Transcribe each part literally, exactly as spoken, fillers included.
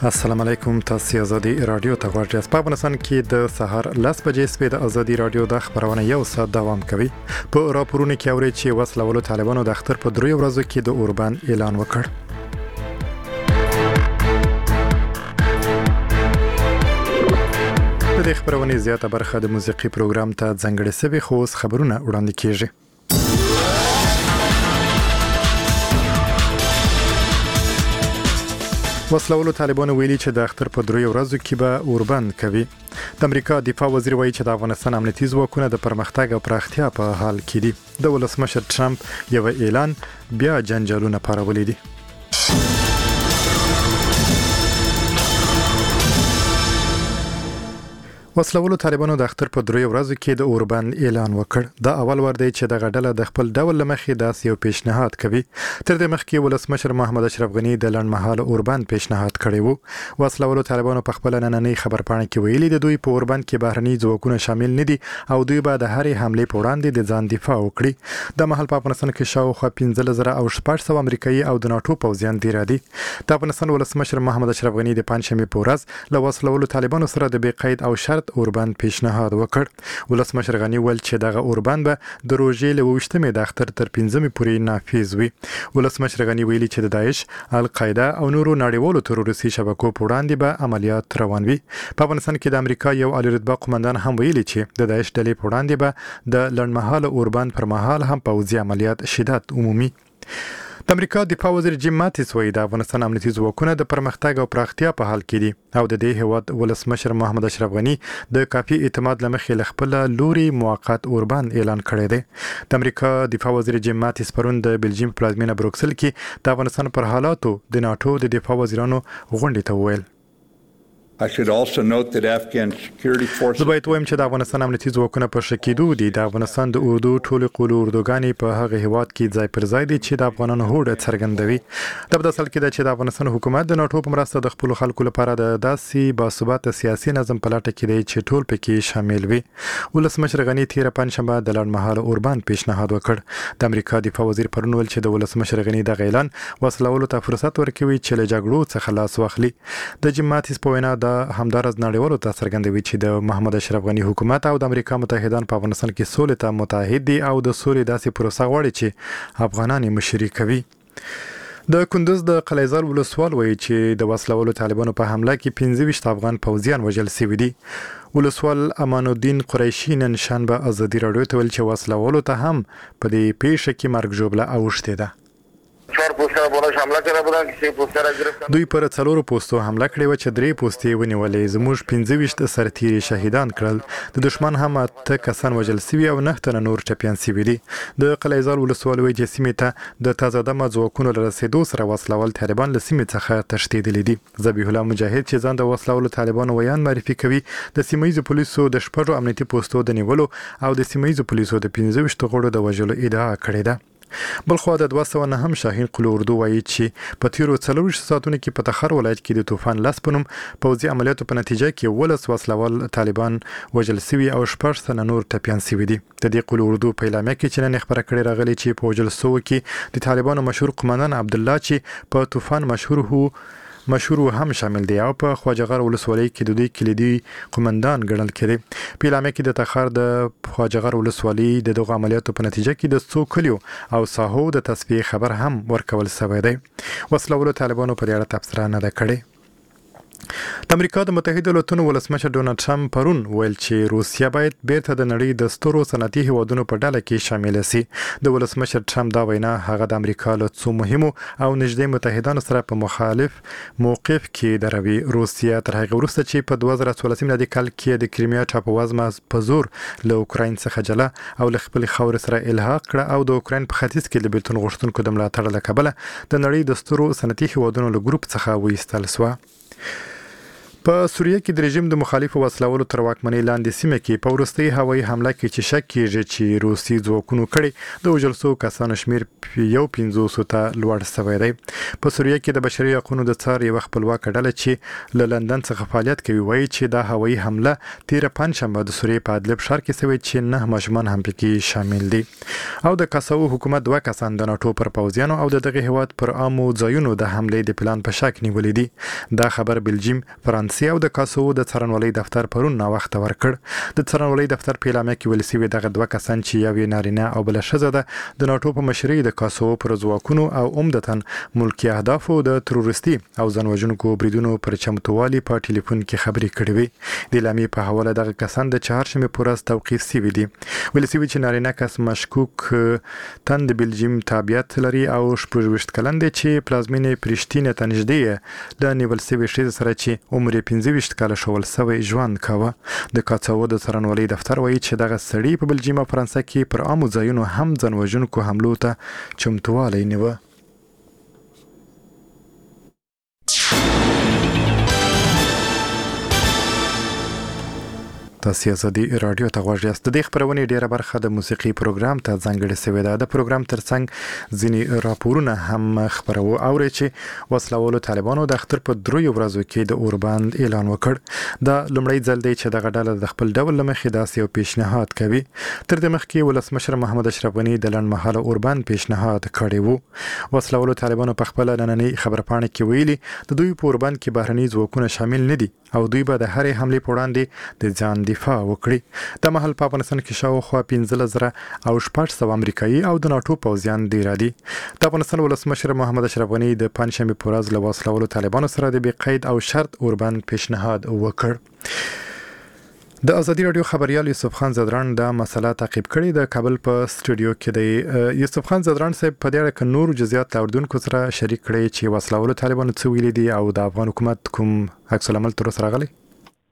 السلام علیکم، تاسو آزادي رادیو ته ورته په افغانستان کې د سهار لس بجې سپې د آزادي رادیو د خبرونه یو ساعت دوام کوي. په راپورونو کې اوري چې وسلوالو طالبانو د اختر په دریو ورځو کې د اوربان اعلان وکړ. د دې خبرونه زیاته برخه د موسیقي پروګرام ته ځانګړې سوي خو خبرونه وړاندې کیږي. وسلوالو طالبانو ویلي چې د اختر په دریو ورځو کې به اوربند کوي. د امریکا دفاع وزیر وایي چې د افغانستان امنیتي ځواکونه د پرمختګ او پراختیا په حال کې دي. د ولسمشر ټرمپ یو اعلان بیا جنجالونه پارولي دي. وسلوالو طالبانو د اختر په دریو ورځو کې د اوربند اعلان وکړ. دا اول ور دی چې د غډله د خپل ډول لمخې داس یو پیشنهاد کوي. تر دې مخکې ولسمشر محمد اشرف غنی د لړمحاله اوربند پیشنهاد کړی وو. وسلوالو طالبانو په خپل نننۍ خبرپاڼه کې ویلي د دوی په اوربند کې بهرني ځواکونه شامل نه دي او دوی به د هرې حملې په وړاندې د ځان دفاع وکړي. د مهال په افغانستان کې شاوخوا پنځه زره او شپږ سوه امریکایي او د ناتو پوځیان دی را دي. د افغانستان ولسمشر محمد اشرف غنی د پنځشنبه په ورځ له وسلوالو طالبانو سره د بې قید او شرط اوربند پیشنهاد وکړ. ولسمشر غنی ول چې دغه اوربند به د روژې له وشتمې د اختر تر پنځمې پورې نافذ وي. ولسمشر غنی ویلي چې د داعش، القاعده او نورو نړیوالو تروریستي شبکو په وړاندې به عملیات روان وي. په افغانستان کې د امریکا یو عالی رتبه قومندان هم ویلي چې د داعش ډلې په وړاندې به د لړمحاله اوربند پر مهال هم پوځي عملیات شدت عمومي. د امریکا دفاع وزیر جیم ماتیس وایي د افغانستان امنیتي ځواکونه د پرمختګ او پراختیا په حال کې دي او د دې هیواد ولسمشر محمد اشرف غنی د کافي اعتماد لمخې له خپل لوري موقت اوربند اعلان کړی دی. د امریکا دفاع وزیر جیم ماتیس پرون د بلجیم پلازمینه بروکسل کې د افغانستان پر حالاتو د ناتو د دفاع وزیرانو غونډې ته وویل. I should also note that Afghan security forces زه باید وایم چې د افغانستان امنیتي ځواکونه په شکیدو دي. د افغانستان د اردو ټولې قولو اردوګانې په هغه هیواد کې ځای پر ځای دي چې د افغانانو هوډ څرګندوي. دا په اصل کې ده چې د افغانستان حکومت د ناتو په مرسته د خپل خلکو لپاره د داسې باثباته سیاسي نظم په لټه کې دی چې ټول پکې شامل وي. ولسمشر غنی تیر پنځشنبه د لړمحاله اوربند پیشنهاد وکړ. د امریکا دفاع وزیر پرون ویل چې د ولسمشر غنی د اعلان وسلوالو ته فرصت ورکوي چې له جګړو څخه لاس واخلي. د جیم ماتیس په وینا د همدارز نړیوالو ته څرګندوي چې د محمد اشرف غنی حکومت او د امریکا متحدان په افغانستان کې سولې ته متحد دي او د سولې داسې پروسه غواړي چې افغانان یې مشري کوي. د کندوز د قلیزال ولسوال وایي چې د وسلوالو طالبانو په حمله کې پنځه ویشت افغان پوځیان وژل شوي دي. ولسوال امان الدین قریشی نن شنبه آزادي رادیو ته ویل چې وسلوالو ته هم په دې پیښه کې مرګ ژوبله اوښتې ده. دوی پر څلورو پوستو حمله کړې و چې درې پوستې ونیولې. زموږ پنځه ویشت سرتیري شهیدان کړل. د دشمن هم اته کسان وژل شوي او نه تنه نور ټپیان شوي دي. د قلیزال ولسوال وایي چې سیمې ته د تازه دمه ځواکونو له رسېدو سره وسلوال طالبان له سیمې څخه تښتېدلي دي. ذبیح الله مجاهد چې ځان د وسلوالو طالبانو ویان معرفي کوي د سیمه ییزو پولیسو د شپږو امنیتي پوستو د نیولو او د سیمه ییزو پولیسو د پنځه ویشت غړو د وژلو ادعا کړې ده. بلخوا د دوه سوه نهم شاهین قلو اردو وایي چې په تیرو څلورویشت ساعتونو کې په تخار ولایت کې د طوفان لاس په نوم پوځي عملیاتو په نتیجه کې ولس وسلوال طالبان وژل شوي او شپږ تنه نور ټپیان شوي دي. د دې قلو اردو په اعلامیه کې چې نن خبره کړې راغلي چې په وژل شوو کې د طالبانو مشهور قومندان عبدالله چې په طوفان مشهور هو مشهور هم شامل دی او په خواجهغر ولسوالۍ کې د دوی کلیدي قومندان ګڼل کېدی. په اعلامیه کې د تخار د خواجهغر ولسوالۍ د دغه عملیاتو په نتیجه کې د څو کلیو او ساحو د تصفیې خبر هم ورکول شوی دی. وسلوالو طالبانو په دې اړه تبصره نه ده کړې. د امریکا د متحده ایالاتو ولسمشر ډونالد ټرمپ پرون ویل چې روسیا باید بیرته د نړۍ د سترو صنعتي هیوادونو په ډله کې شامل شي. د ولسمشر ټرمپ دا وینا هغه د امریکا له څو مهمو او نږدې متحدانو سره په مخالف موقف کې دروي. روسیا تر هغه وروسته چې په دوه زره څوارلسم میلادي کال کې د کریمیا ټاپووزمه په زور له اوکراین څخه جلا او له خپل خاور سره الحاق کړه او د اوکراین په ختیځ کې د بیلتون غوښتونکو د ملاتړ له کبله د نړۍ د سترو صنعتي هیوادونو له ګروپ څخه وایستل شو. په سوریه کې د رژیم د مخالفو وسلوالو تر واکمنۍ لاندې سیمه کې په وروستۍ هوایي حمله کې چې شک کېږي چې روسي ځواکونو کړي د وژل شوو کسانو شمېر یو پنځوسو ته لوړ شوی دی. په سوریه کې د بشري حقوقو د څار یوه خپلواکه ډله چې له لندن څخه فعالیت کوي وایي چې دا هوایي حمله تېره پنجشنبه د سوریې په ادلب ښار کې شوې چې نه ماشومان هم پکې شامل دي. او د کاساو حکومت دوه کسان د ناټو پر پوځیانو او د دغه هیواد پر عامو ځایونو د حملې د پلان په شک نیولې دي. دا خبر بلجیم، فرانسې او د کاسو د څارنوالۍ دفتر پرون نا وخت ورکړ. د څارنوالۍ دفتر په اعلامیه کې ویل شوی دغه دوه کسان چې یو یې نارینه او بل ښځه ده د ناټو په مشرۍ د کاسو پر ځواکونو او عمدتاً ملکي اهدافو د تروریستي او ځانوژونکو بریدونو پر چمتووالي په ټلیفون کې خبرې کړې وې. د اعلامیې په حواله دغه کسان د چهارشنبې په ورځ توقیف شوي دي. ویل شوي چې نارینه کس مشکوک تن د بلجیم تابعیت لري او شپږ ویشت کلن دی چې پلازمینې پرشتینې ته نږدې د نیول شوې ښځې سره چې عمر یې پنځه ویشت کاله شول شوی ژوند کاوه. د کاساو د څارنوالۍ دفتر وایي چې دغه سړي په بلجیم او فرانسه کې پر عامو ځایونو هم ځانوژونکو حملو ته چمتووالی نیوه. تاسو ازادي رادیو ته غوږ یاست. د دې خبرونې ډیره برخه د موسیقي پروګرام ته ځانګړې شوې ده. د پروګرام ترڅنګ ځینې راپورونه هم خبرو اوري چې وسلوالو طالبانو د اختر په دریو ورځو کې د اوربند اعلان وکړ. دا لومړی ځل دی چې دغه ډله د خپل ډول لمخې داسې یو پیشنهاد کوي. تر دې مخکې ولسمشر محمد اشرف غني د لنډمهاله اوربند پیشنهاد کړی وو. وسلوالو طالبانو په خپل نننۍ خبرپاڼه کې ویلي د دوی په اوربند کې بهرني ځواکونه شامل نه دي او دوی به د هرې حملې په وړاندې د ځان دفاع وکړي. د مهال په افغانستان کې شاوخوا پنځلس زره او شپږ سوه امریکایي او د ناټو پوځیان ډېر دي. د افغانستان ولسمشر محمد اشرف غني د پنجشنبې په ورځ له وسلوالو طالبانو سره د بې قید او شرط اوربند پیشنهاد وکړ. د ازادي رادیو خبريال یوسف خان زدران دا مسله تعقیب کړي. د کابل په سټوډیو کې دی یوسف خان زدران صاحب په دې اړه ک نور جزئیات اوردونکو سره شریک کړي چې وسلوالو طالبانو څه ویلي دي او د افغان حکومت کوم عکس العمل تر سره غلي.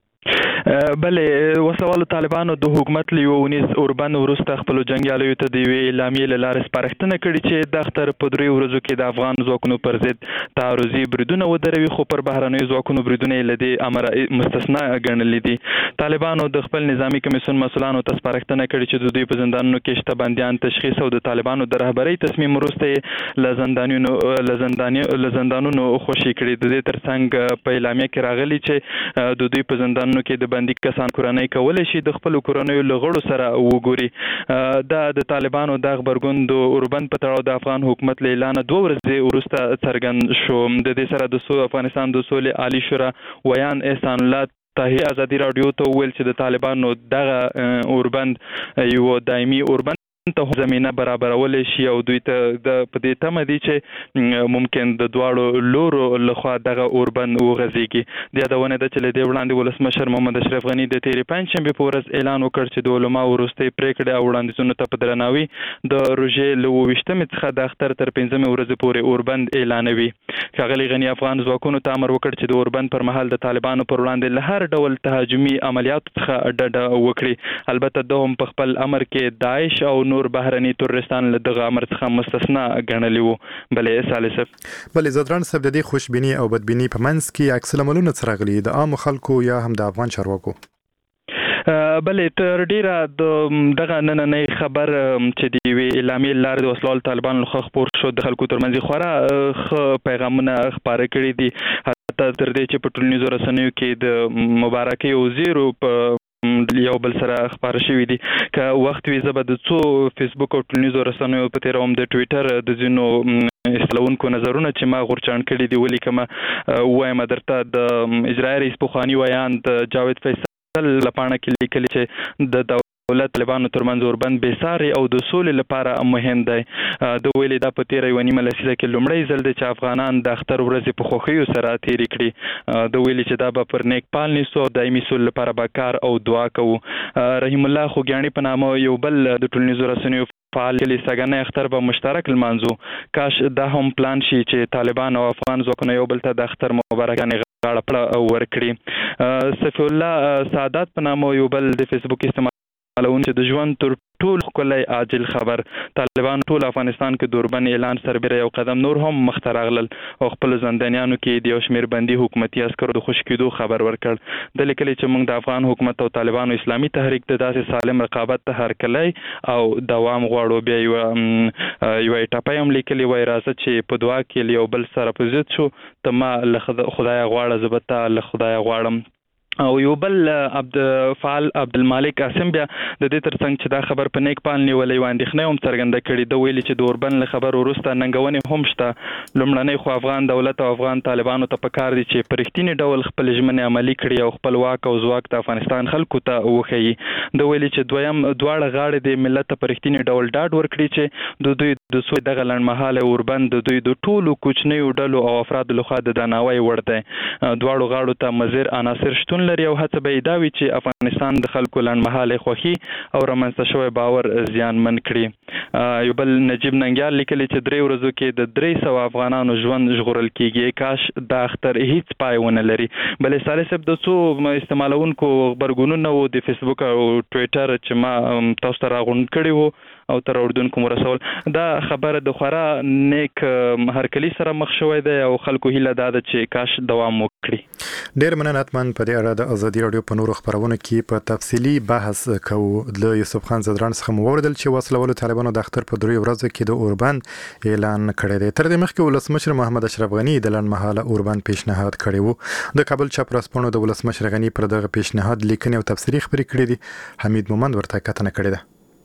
بلې وسوالو طالبانو د حکومت له یونیس اوربن وروسته خپل جنگیالیو ته د وی اعلامیې له لارې سپارښتنه کړې چې د اختر په درې ورځو کې د افغان ځواکونو پر ضد تعرضي بریدونه ودروي، خو پر بهرنیو ځواکونو بریدونه له دې امر مستثنا ګڼلې دي. طالبانو د خپل نظامی کمیسیون مسؤلانو ته سپارښتنه کړې چې د دوی په زندانونو کې شته بنديان تشخیص او د طالبانو د رهبرۍ تصمیم وروسته له زندانونو له زندانونو له زندانونو خوشي کړې. د دې ترڅنګ په اعلامیه کې راغلي چې د دوی په زندانونو کې د بندي کسان کورنۍ کولای شي د خپل کورنۍ له غړو سره وګوري. دا د طالبانو د خبرګون د اوربند په تړاو د افغان حکومت له اعلان دوه ورځې وروسته څرګند شو. د دې سره د افغانستان د سولې عالی شورا ویان احسان الله طاهری ازادي رادیو ته ویل چې د طالبانو دغه اوربند یو دایمي اوربند ته زمينه برابرول شي او دوی ته د پدې تمه دي چې ممکن د دواړو لورو لخوا دغه اوربند وغځيږي. د یادونه ده چې د وړاندې ولسمشر محمد اشرف غني د تیرې پنځشنبه په ورځ اعلان وکړ چې د علماء وروستي پریکړه او وړاندیزونو ته په درناوي د روژې له ویشتمې څخه د اختر تر پنځمې ورځې پورې اوربند اعلانوي. ښاغلي غني افغان ځواکونو ته امر وکړ چې د اوربند پر مهال د طالبانو پر وړاندې له هر ډول تهاجمي عملیاتو څخه ډډه وکړي. البته د هم په خپل امر کې داعش او نور بهرني تورستان له دغه امر څخه مستثنا ګڼلی وو. بلې سالسف بلې زدران صاحب د دې خوشبینی او بدبینی په منځ کې عکس العملونه څرګلي د عام خلکو یا هم د افغان چارواکو. بلې تر ډیره د دغه نننۍ خبر چې دی وی اعلامیې لار د وسلوال طالبان له خبر شو د خلکو ترمنځ خورا پیغامونه خبره کړي دي. حتی تر دې چې په ټولنیزو رسنیو کې د مبارکي او زیرو په یو بل سره خبر شوی دي. که وخت وی زبر د څو فیسبوک او ټولنیزو رسنیو په تیر هم د ټوئیټر د زینو اصلاحونکو نظرونه چې ما غورچان کړي دي ولیکم وایم درته د اجرایي رئیس پوخانی ویان د جاوید فیصل لپاره کې لیکلي چې د دولت طالبانو ترمنځ اوربند بېساري او د سولې لپاره مهم دی. د ویلي دا په تیره یوه نیمه لسیزه کې لومړی ځل دی چې افغانان د اختر ورځې په خوښیو سره تېرې کړي. د ویلي چې دا به پر نیک پال نیسو او دایمي سولې لپاره به کار او دعا کوو. رحیم الله خوږیاڼي په نامه یو بل د ټولنیزو رسنیو فعال کلی سګنه اختر به مشترک لمانځو. کاش دا هم پلان شي چې طالبان او افغان ځواکونه یو بل ته د اختر مبارکانې غاړه پړه ورکړي. صفی الله سعادت په نامه یو بل د فیسبوک استعمال احتمالون چې د ژوند تر ټول ښکلی عاجل خبر طالبان ټول افغانستان کې د اوربند اعلان سربېره یو قدم نور هم مخته راغلل او خپل زندانیانو کې د یو شمېر بندي حکومتي عسکرو د خوشي کېدو خبر ورکړ. د لیکلي چې موږ د افغان حکومت او طالبانو اسلامي تحریک د داسې سالم رقابت ته هرکلی او دوام غواړو. بیا یو یو ټاپه هم لیکلي وای راځه چې په دعا کې یو بل سره په ضد شو ته ما له خدای غواړه زه به تا له خدای غواړم. او یو بل عبد فعال عبدالمالک قاسم بیا د دې ترڅنګ چې دا خبر په نیک پال نیولې و اندېښنه هم څرګنده کړې د ویلي چې د اوربند له خبر وروسته ننګونې هم شته. لومړنۍ خو افغان دولت او افغان طالبانو ته پکار دي چې په رښتینی ډول خپل ژمنې عملي کړي او خپل واک او ځواک د افغانستان خلکو ته وښيي. د ویلي چې دویم دواړه غاړې د ملت په رښتینی ډول ډاډ ورکړي چې د دوی د سوی دغه لنډمهاله اوربند د دوی د ټولو کوچنیو ډلو او افرادو لخوا د درناوي وړ دی. دواړو غاړو ته مضر عناصر شتون لري او هڅه به دا وي چې افغانستان د خلکو لنډمهاله خوښي او رامنځته شوی باور زیانمن کړي. یو بل نجیب ننګیال لیکلي چې درې ورځو کې د درې سوه افغانانو ژوند ژغورل کیږي. کاش دا اختر هیڅ پای ونه لري. بلې صالح صاحب د څو استعمالونکو غبرګونونه و د فیسبوک او ټویټر چې ما تاسو ته راغونډ کړي وو او تر اردوونکو مرسول دا خبره د خورا نیک هرکلی سره مخ شوی دی او خلکو هیله ده چې کاش دوام وکړي. ډیر مننه اتمن په دې اړه د ازادي رادیو په نورو خبرونو کې په تفصیلی بحث کوو. د یوسف خان زدران څخه مو وردل چې وسلوالو طالبانو د اختر په دریو ورځو کې د اوربند اعلان کړی دی. تر دې مخکې ولسمشر محمد اشرف غنی د لنډمهاله اوربند پیشنهاد کړی وو. د کابل چاپراسپانو د ولسمشر غنی پر دغه پیشنهاد لیکنې او تفسیری خبرې کړې دي. حمید مومند ورته کتنه کړې ده.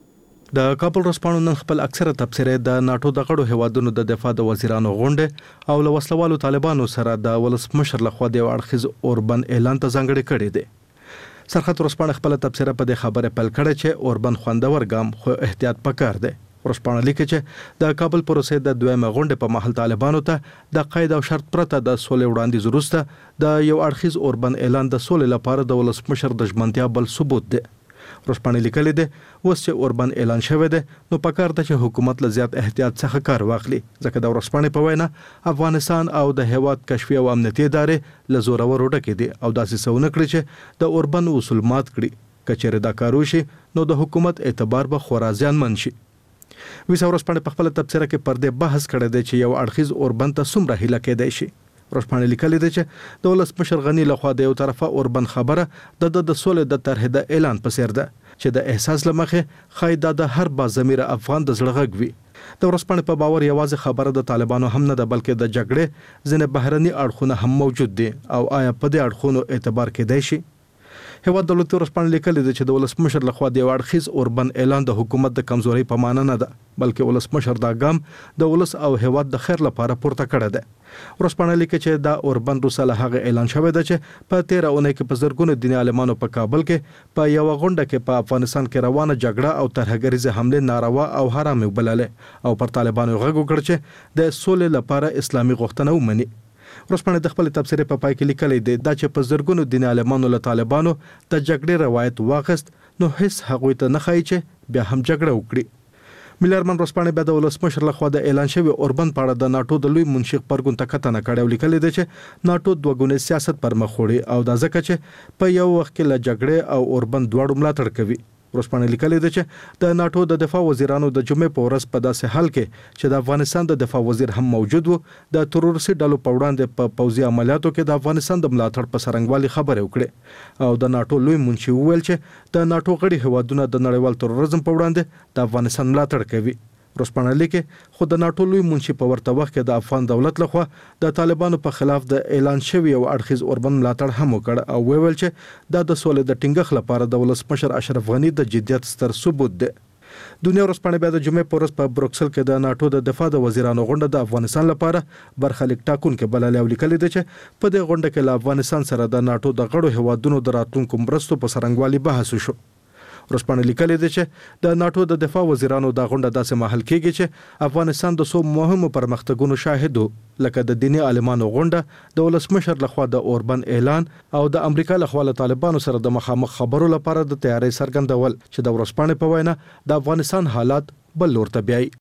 د کابل رسپانو نن خپل اکثره تبصره د ناتو د غړو هوادونو د دفاع د وزیرانو غونډه او له وسلوالو طالبانو سره د ولسمشر لخوا د اړخیز اوربند اعلان ته ځانګړي کړي دي. سرحد رسپانو خپل تبصره په دې خبره پل کړه چې اوربند خوندور ګام خو احتیاط پکار دی. رسپانو لیکي چې د کابل پروسې د دویمه غونډه په محل طالبانو ته د قید او شرط پرته د سولې وړاندیز وروسته د یو اړخیز اوربند اعلان د سولې لپاره د ولسمشر د ژمنتیا بل ثبوت دی. رسپانه لیکلي دي اوس چې اوربند اعلان شوی دی نو پکار ده چې حکومت له زیات احتیاط څخه کار واخلي ځکه د رسپانه په وینا افغانستان او د هیواد کشفي او امنیتي ادارې له زوره ورډکې دي او داسې څه ونه کړي چې د اوربند اصول مات کړي. کچېره دا کارو شي نو د حکومت اعتبار به خورا زیانمن شي. ویسا رسپانه په خپل تبصره کې پر دې بحث کړی دی چې یو اړخیز اوربند ته څومره هیله کېدای شي. رسپانه لیکلي دی چې د ولسمشر غنی لخوا د یو طرفه اوربند خبره د د سولې د طرح د اعلان په څیر ده چې د احساس لمخه خایدا د هر با ضمیر افغان د زړه غږ وي. د رسپانه په باور یوازې خبره د طالبانو هم نه ده بلکې د جګړې ځینې بهرني اړخونه هم موجود دي او آیا په دې اړخونو اعتبار کېدای شي. هیواد دولت رسپانه لیکلي دی چې د ولسمشر لخوا د اړخیز اوربند اعلان د حکومت د کمزوري په معنی نه ده بلکې ولسمشر دا ګام د ولس او هیواد د خیر لپاره پورته کړی دی. رسپانه لیکي چې دا اوربند روساله هغه اعلان شوی دی چې په تیره اونۍ کې په زرګونو دیني عالمانو په کابل کې په یو غونډه کې په افغانستان کې روانه جګړه او ترهګریزه حمله ناروا او حرام وبللې او پر طالبانو غږ وکړ چې د سولې لپاره اسلامي غوښتنه ومني. رسپانه د خپل تبصره په پای کې لیکلي دی دا چې په زرګونو دیني عالمانو له طالبانو د جګړې روایت واغست نو هیڅ هغوی ته نه ښایي چې بیا هم جګړه وکړي. ملرمن رسپانه به د ولسمشر لخوا د اعلان شوی اوربند په اړه د ناتو د لوی منشق پرګون ته کتنه کړې او لیکلي دی چې ناتو دوه ګونی سیاست پر مخ وړي او دا ځکه چې په یو وخت کې له جګړې او اوربند دواړو ملاتړ کوي. رسپانه لیکلي دی چې د ناتو د دفاع وزیرانو د جمعې په ورځ په داسې حال کې چې د افغانستان د دفاع وزیر هم موجود وو د تروریستي ډلو په وړاندې په پوځي عملیاتو کې د افغانستان د ملاتړ په سرنګوالي خبرې وکړې او د ناتو لوی منشي وویل چې د ناتو غړي هیوادونه د نړیوال تروریزم په وړاندې د افغانستان ملاتړ کوي. رسپانه لیکي خو د ناتو لوی منشي په ورته وخت کې د افغان دولت لخوا د طالبانو په خلاف د اعلان شوی او اړخیز اوربند ملاتړ هم وکړ او ویل چې دا د سولې د ټینګښت لپاره د ولسمشر اشرف غنی د جدیت ستر ثبوت دی. دنیا رسپانه بیا د جمعې په ورځ په بروکسل کې د ناتو د دفاع د وزیرانو غونډه د افغانستان لپاره برخلیک ټاکونکي بللې او لیکلي دی چې په دې غونډه کې له افغانستان سره د ناتو د غړو هیوادونو د راتلونکو مرستو په سرنګوالي بحث وشو. رسپانه لیکلي دی چې د ناتو د دفاع وزیرانو د غونډه داسې محل کېږي چې افغانستان د څو مهمو پرمختګونو شاهد وو لکه د دیني عالمانو غونډه د ولسمشر لخوا د اوربند اعلان او د امریکا لخوا له طالبانو سره د مخامخ خبرو لپاره د تیاری څرګندول چې د رسپانه په وینا د افغانستان حالات بل لور ته بیایي.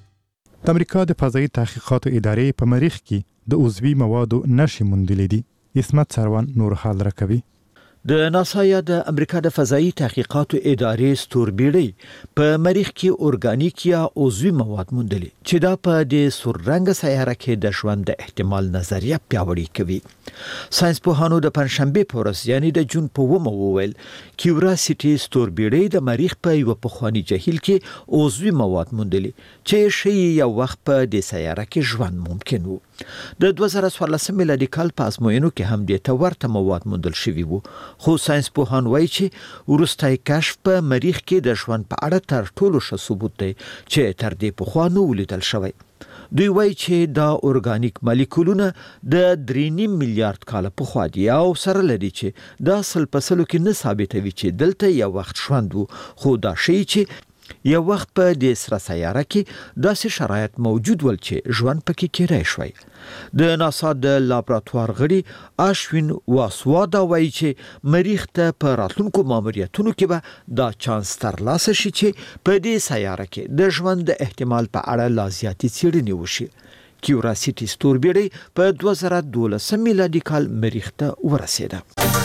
د امریکا د فضایي تحقیقاتو ادارې په مریخ کې د عضوي موادو نښې موندلې دي. اسمت سروان نور حال راکوي. د ناسا یا د امریکا د فضایي تحقیقاتو ادارې ستوربیړۍ په مریخ کې اورګانیک یا عضوي مواد موندلي چې دا په د سوررنګ سیاره کې د ژوند د احتمال نظریه پیاوړې کوي. ساينس پوهانو د پنځشنبه په ورځ یعنی د جون په اوومه وویل کیوراسيټي ستوربیړۍ د مریخ په یو پخوانی جهیل کې عضوي مواد موندلي چې شي یو وخت په د سیاره کې ژوند ممکن وو. د دوه زره څوارلسم میلادي کال په ازموینو کې هم د تورته مواد موندل شوي وو، خو ساينس پوهان وایي چې وروستي کشف په مریخ کې د ژوند په اړه تر ټولو ښه ثبوت دی چې تر دې پخوا نه ولیدل شوی. دوی وایي چې دا اورګانیک مالیکولونه د درې نیم میلیارډ کال پخوا دي او سره لري چې دا اصل په سلو کې نه ثابتوي چې دلته یو وخت ژوند وو، خو دا شی چې یو وخت په د سره سیاره کې داسې شرایط موجود ول چې ژوند پکې کېدای شوی. د ناسا د لابراتوار غړي اشوین واسوادا وایي چې مریخ ته په راتلونکو ماموریتونو کې به دا چانس ترلاسه شي چې په دې سیاره کې د ژوند د احتمال په اړه لا زیاتې څېړنې وشي. کیوراسيټي ستوربیړۍ په دوه زره دولسم میلادي کال مریخ ته ورسېده.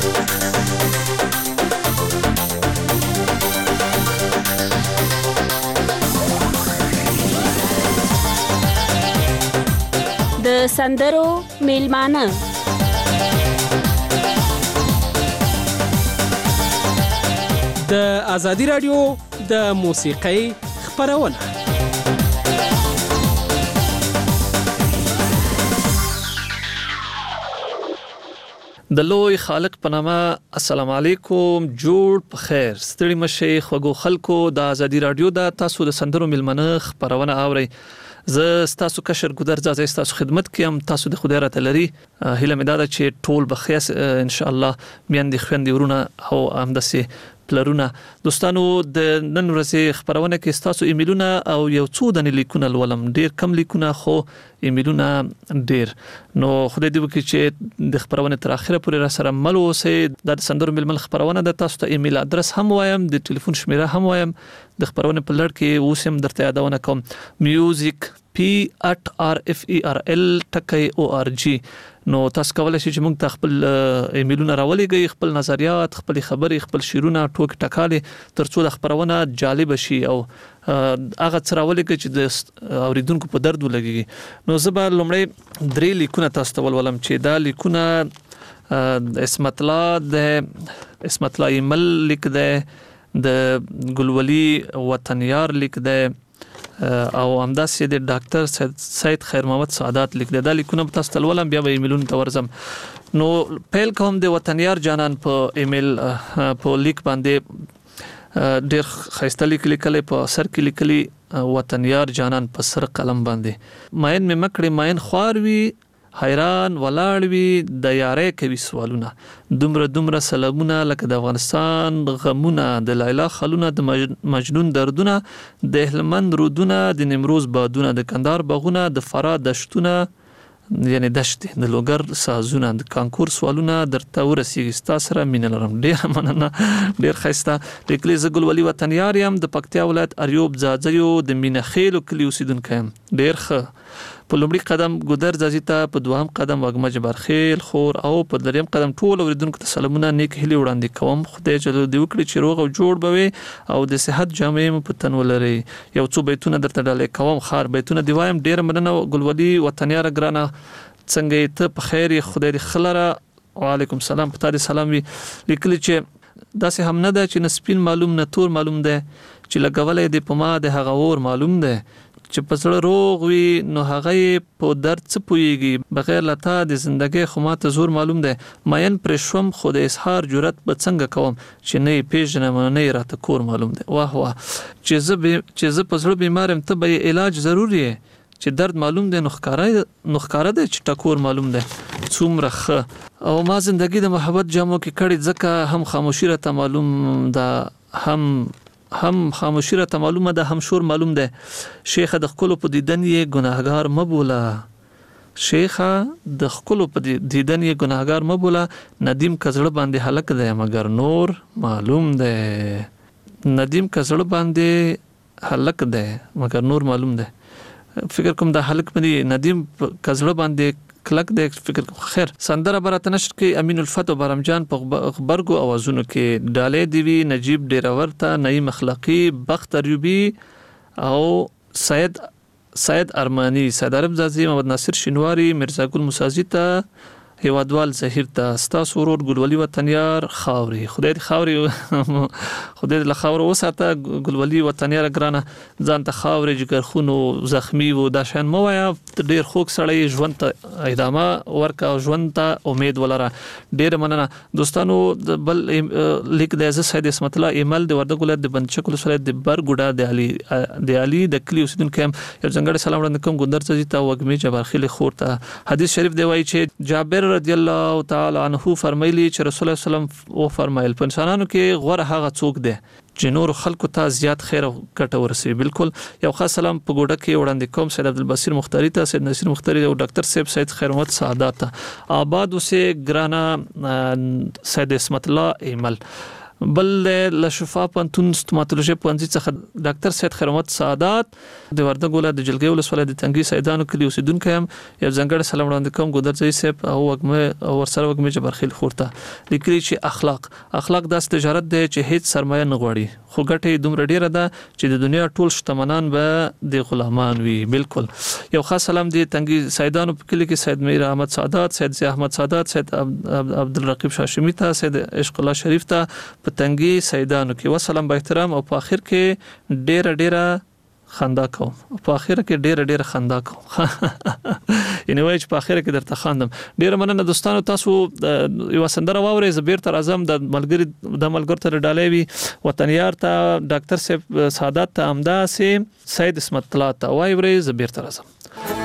د سندرو میلمانه د ازادي رادیو د موسیقۍ خبرونه. د لوی خالق په نامه السلام علیکم، جوړ په خیر، ستړي مشي خوګو خلکو. د ازادي رادیو د تاسو د سندرو میلمانه خبرونه اوري. زه ستاسو کشر ګودر زازه ستاسو خدمت کوم. تاسو د خدای راته لري هیله مې ده چې ټول بخیس ان شاء الله میاندې خويندې ورونه او همداسې پلرونه. دوستانو د نن ورځې خبرونه کې ستاسو ایمیلونه او یو څو د لیکونه لولم، ډیر کم لیکونه خو ایمیلونه ډیر. نو خدای دې وکړي چې د خبرونه تر اخره پورې را سره مل اوسئ. د سندرو ململ خبرونه د تاسو ته ایمیل ادرس هم وایم، د ټلیفون شمیره هم وایم. د خبرونه په لړ کې اوس هم درته یادونه کوم music p at r f e r l ټکی او ار جی. نو تاسو کولای شئ چې موږ ته خپل ایمیلونه راولېږئ، خپل نظریات، خپل خبرې، خپل شیرونه، ټوک ټکالې ترڅو د خبرونه جالب شي او هغه څه راولېږئ چې د اوریدونکو په درد ولګي. نو زه به لومړی درې لیکونه تاسو ته ولولم چې دا لیکونه اسمت الله د اسمت الله ایمل لیک ده، د ګلولي وطنیار لیک ده او همداسې د ډاکټر سید خیر محمد سعادت لیک ده. دا لیکونه تاسو ته ولولم، بیا به ایمیلونه ته ورځم. نو پیل کوم د وطنیار جانان په ایمیل په لیک باندې ډېر ښایسته لیک لیکلی، په سر کې لیکلی وطنیار جانان په سر قلم باندې. ماین مې مکړې ماین خوار وي، حیران ولاړ وي، د یارۍ کوي سوالونه، دومره دومره سلامونه لکه د افغانستان غمونه، د لیلا خلونه، د مجنون دردونه، د هلمند رودونه، د نیمروز بادونه، د کندهار باغونه، د فراه دشتونه یعنی دشتې، د لوګر سازونه، د کانکور سوالونه درته ورسیږي. ستا سره مینه لرم. ډېره مننه، ډېر ښایسته لیکلی. زه ګلولي وطنیار یم، د پکتیا ولایت اریوب ځاځیو د مینه خیلو کلي اوسیدونکی یم. ډېر ښه. په لومړي قدم ګودر ځاځي ته، په دوهم قدم وږمه جبارخیل خور او په دریم قدم ټول اوریدونکو ته سلامونه، نیک هیلې وړاندې کوم. خدای جل دې وکړي چې روغ او جوړ به وي او د صحت جامې مو په تن ولري. یو څو بیتونه درته ډالې کوم، خار بیتونه دی وایم. ډېر مننه ګلولي وطنیار ګرانه، څنګه ته په خیر؟ خدای دې خلره. وعلیکم السلام. په تاسو سلام وي. لیکلی چې داسې هم نه ده چې نه سپین معلوم نه تور معلوم ده، چې لګولې د پما د هغه اور معلوم ده، چې په زړه روغ وي نو هغه په درد څه پوهیږي، بغیر لتا د زندګۍ خو ماته زور معلوم ده. ماین پر شوم خو د اظهار جرأت به څنګه کوم، چې نه پیژنم نه راته کور معلوم ده. واه واه، چې زه چې زه په زړه بیمارم ته به علاج ضروري، چې درد معلوم ده نو ښکاره نو ښکاره ده چې ټکور معلوم ده. څومره ښه. او ما زندګي د محبت جامو کې کړي، ځکه هم خاموشي راته معلوم ده، هم هم خاموشی را ته معلومه ده، هم شور معلوم ده. شیخه د خپل په دیدن یې ګناهګار مبوله، شیخه د خپل په دیدن یې ګناهګار مبوله. ندیم کزړه باندې هلک ده مگر نور معلوم ده، ندیم کزړه باندې هلک ده مگر نور معلوم ده. فکر کوم د هلک باندې ندیم کزړه باندې کلک د فکر خیر سندره برات نشر کې امین الفتح برمجان په خبرګو اوازونو کې ډالې دیوی نجیب ډیراور ته نعیم اخلاقی بخت ایوبی او سید سید ارمانی سید عرب زازی محمد ناصر شینواری مرزا ګل موسازی ته هیوادوال زهیر ته ستاسو ورور ګلولي وطنیار خاوري خدای دې خاوري خدای دې له خاور وساته ګلولي وطنیار ګرانه ځان ته خاوري جګرخونو زخمی وو دا شان مو وایا ډیر خوږ سړی ژوند ته ادامه ورکا ژوند ته امید ولره ډیر مننه دوستانو بل لیک د عزت سید اسمت الله ایمل د وردګ ولایت د بنچکل سره د برګوډا د علي د علي د کلی اوسیدونکو یو څنګه سلام وړاندې کوم ګوندر ته ته وګمی جبارخیل خور ته حدیث شریف دی وایي چې جابر رضی الله تعالی عنہ فرمایلی چې رسول الله صلی الله علیه وسلم او فرمایل په انسانانو کې غوړه هغه څوک دی چې نور خلکو ته زیات خیر او ګټه ورسوي بالکل یو خاص سلام په ګوډه کې وړاندې کوم سید عبدالبصیر مختاری ته سید نصیر مختاری او ډاکټر صاحب سید خیر محمد سعادت آباد اوسه ګرانا سید اسمت الله ایمل بل له شفا پنتون ستوماتولوژي پوهنځي څخه ډاکټر سید خیر محمد سعادت د وردګ ولایت د جلګي ولسوالۍ د تنګي سیدانو کلی اوسیدونکو هم یو ځنګړی سلام وړاندې کوم ګودر ځای صاحب او وګمه او ورسره وګمه جبرخیل خورته لیکلي چې اخلاق اخلاق داس تجارت دی چې هیڅ سرمایه نه غواړي خو ګټه دومره ډیره ده چې د دنیا ټول شتمنان به د غلامان وي بالکل یو خاص سلام دی تنګي سیدانو په کلی کې سید میر احمد سعادت سید زی احمد سعادت سید عبدالرقیب شاشمی ته سید عشق الله شریف ته تنګي سیدانو کې وسلام با احترام او په اخر کې ډېر ډېر خندا کوم په اخر کې ډېر ډېر خندا کوم یعنی وایي چې په اخر کې درته خاندم ډېر مننه دوستانو تاسو یو سندره واورئ زبیر تر اعظم د ملګری د ملګر تر ډالې وی وطنیار ته ډاکټر صاحب سعادت ته امدا سي سید اسمت الله ته وایي ورې زبیر تر اعظم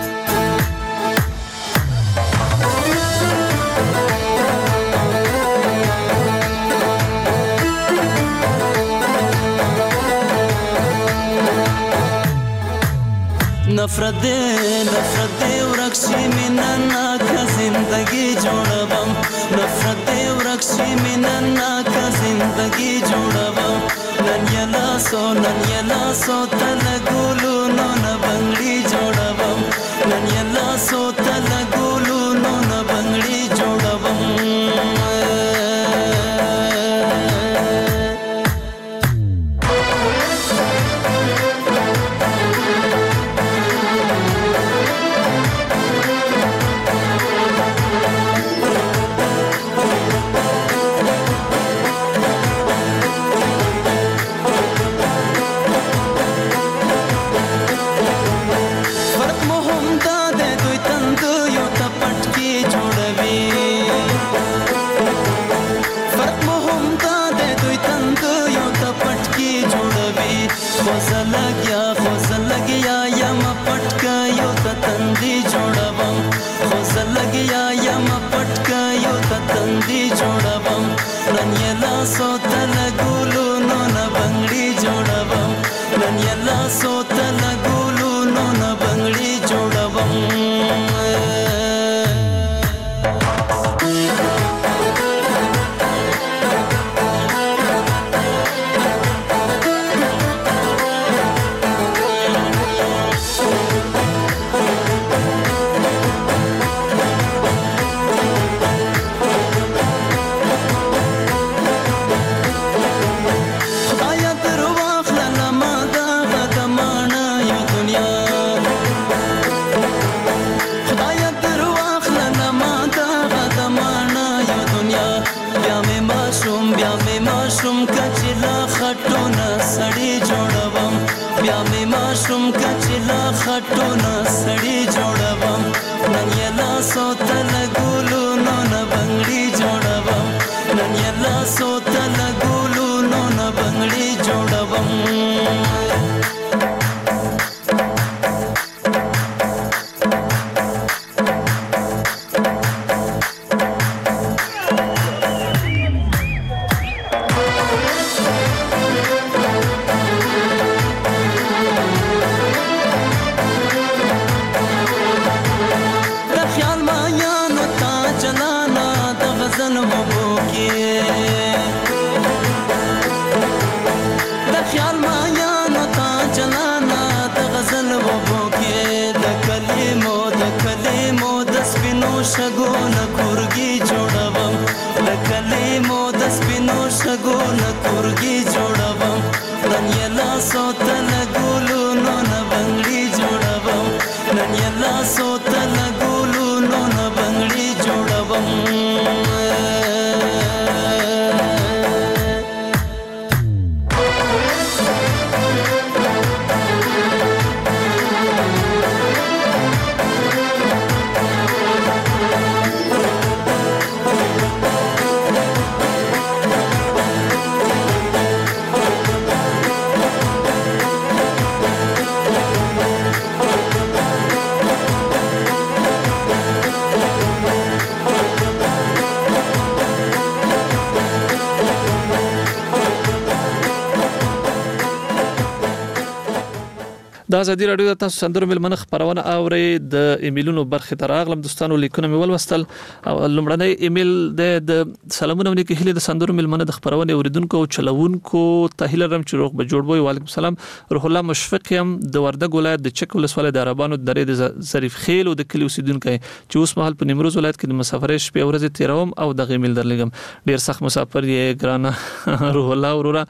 नफरत दे नफरत दे ورکشي مینا کا زندگی جوړوم نفرت دے ورکشي مینا کا زندگی جوړوم نن یلا سو نن یلا سو تل ګولو نو نه بنگړي جوړوم نن یلا سو تل ګولو نو نه بنگړي جوړوم सो तल गुलू नो न बंगड़ी जोड़वम नन यला सो तल गुलू नो न बंगड़ी जोड़वम खटोना सड़ी जोड़वम नन यला सो तल गुलू नो न बंगड़ी जोड़वम नन यला सो तल गुलू नो न बंगड़ी जोड़वम د ازادي رادیو د تاسو سندرو ملمنه خبرونه اوري د ایمیلونو برخه تر اغلم دوستانو لیکونه مې ولوستل او لمړنی ایمیل د سلامونه ونی کې هله د سندرو ملمنه د خبرونه اوریدونکو او چلوونکو تهیل رم چې روغ بجوړبوي وعلیکم السلام روح الله مشفق يم د وردګ ولایت د چک ولسوالۍ د عربانو درې د ظریف خیل او د کلی اوسیدونکو چې اوس مهال په نیمروز ولایت کې د مسافرې شپې ورځې تیروم او د ایمیل درلګم ډیر سخت مسافر یې ګرانه روح الله ورورا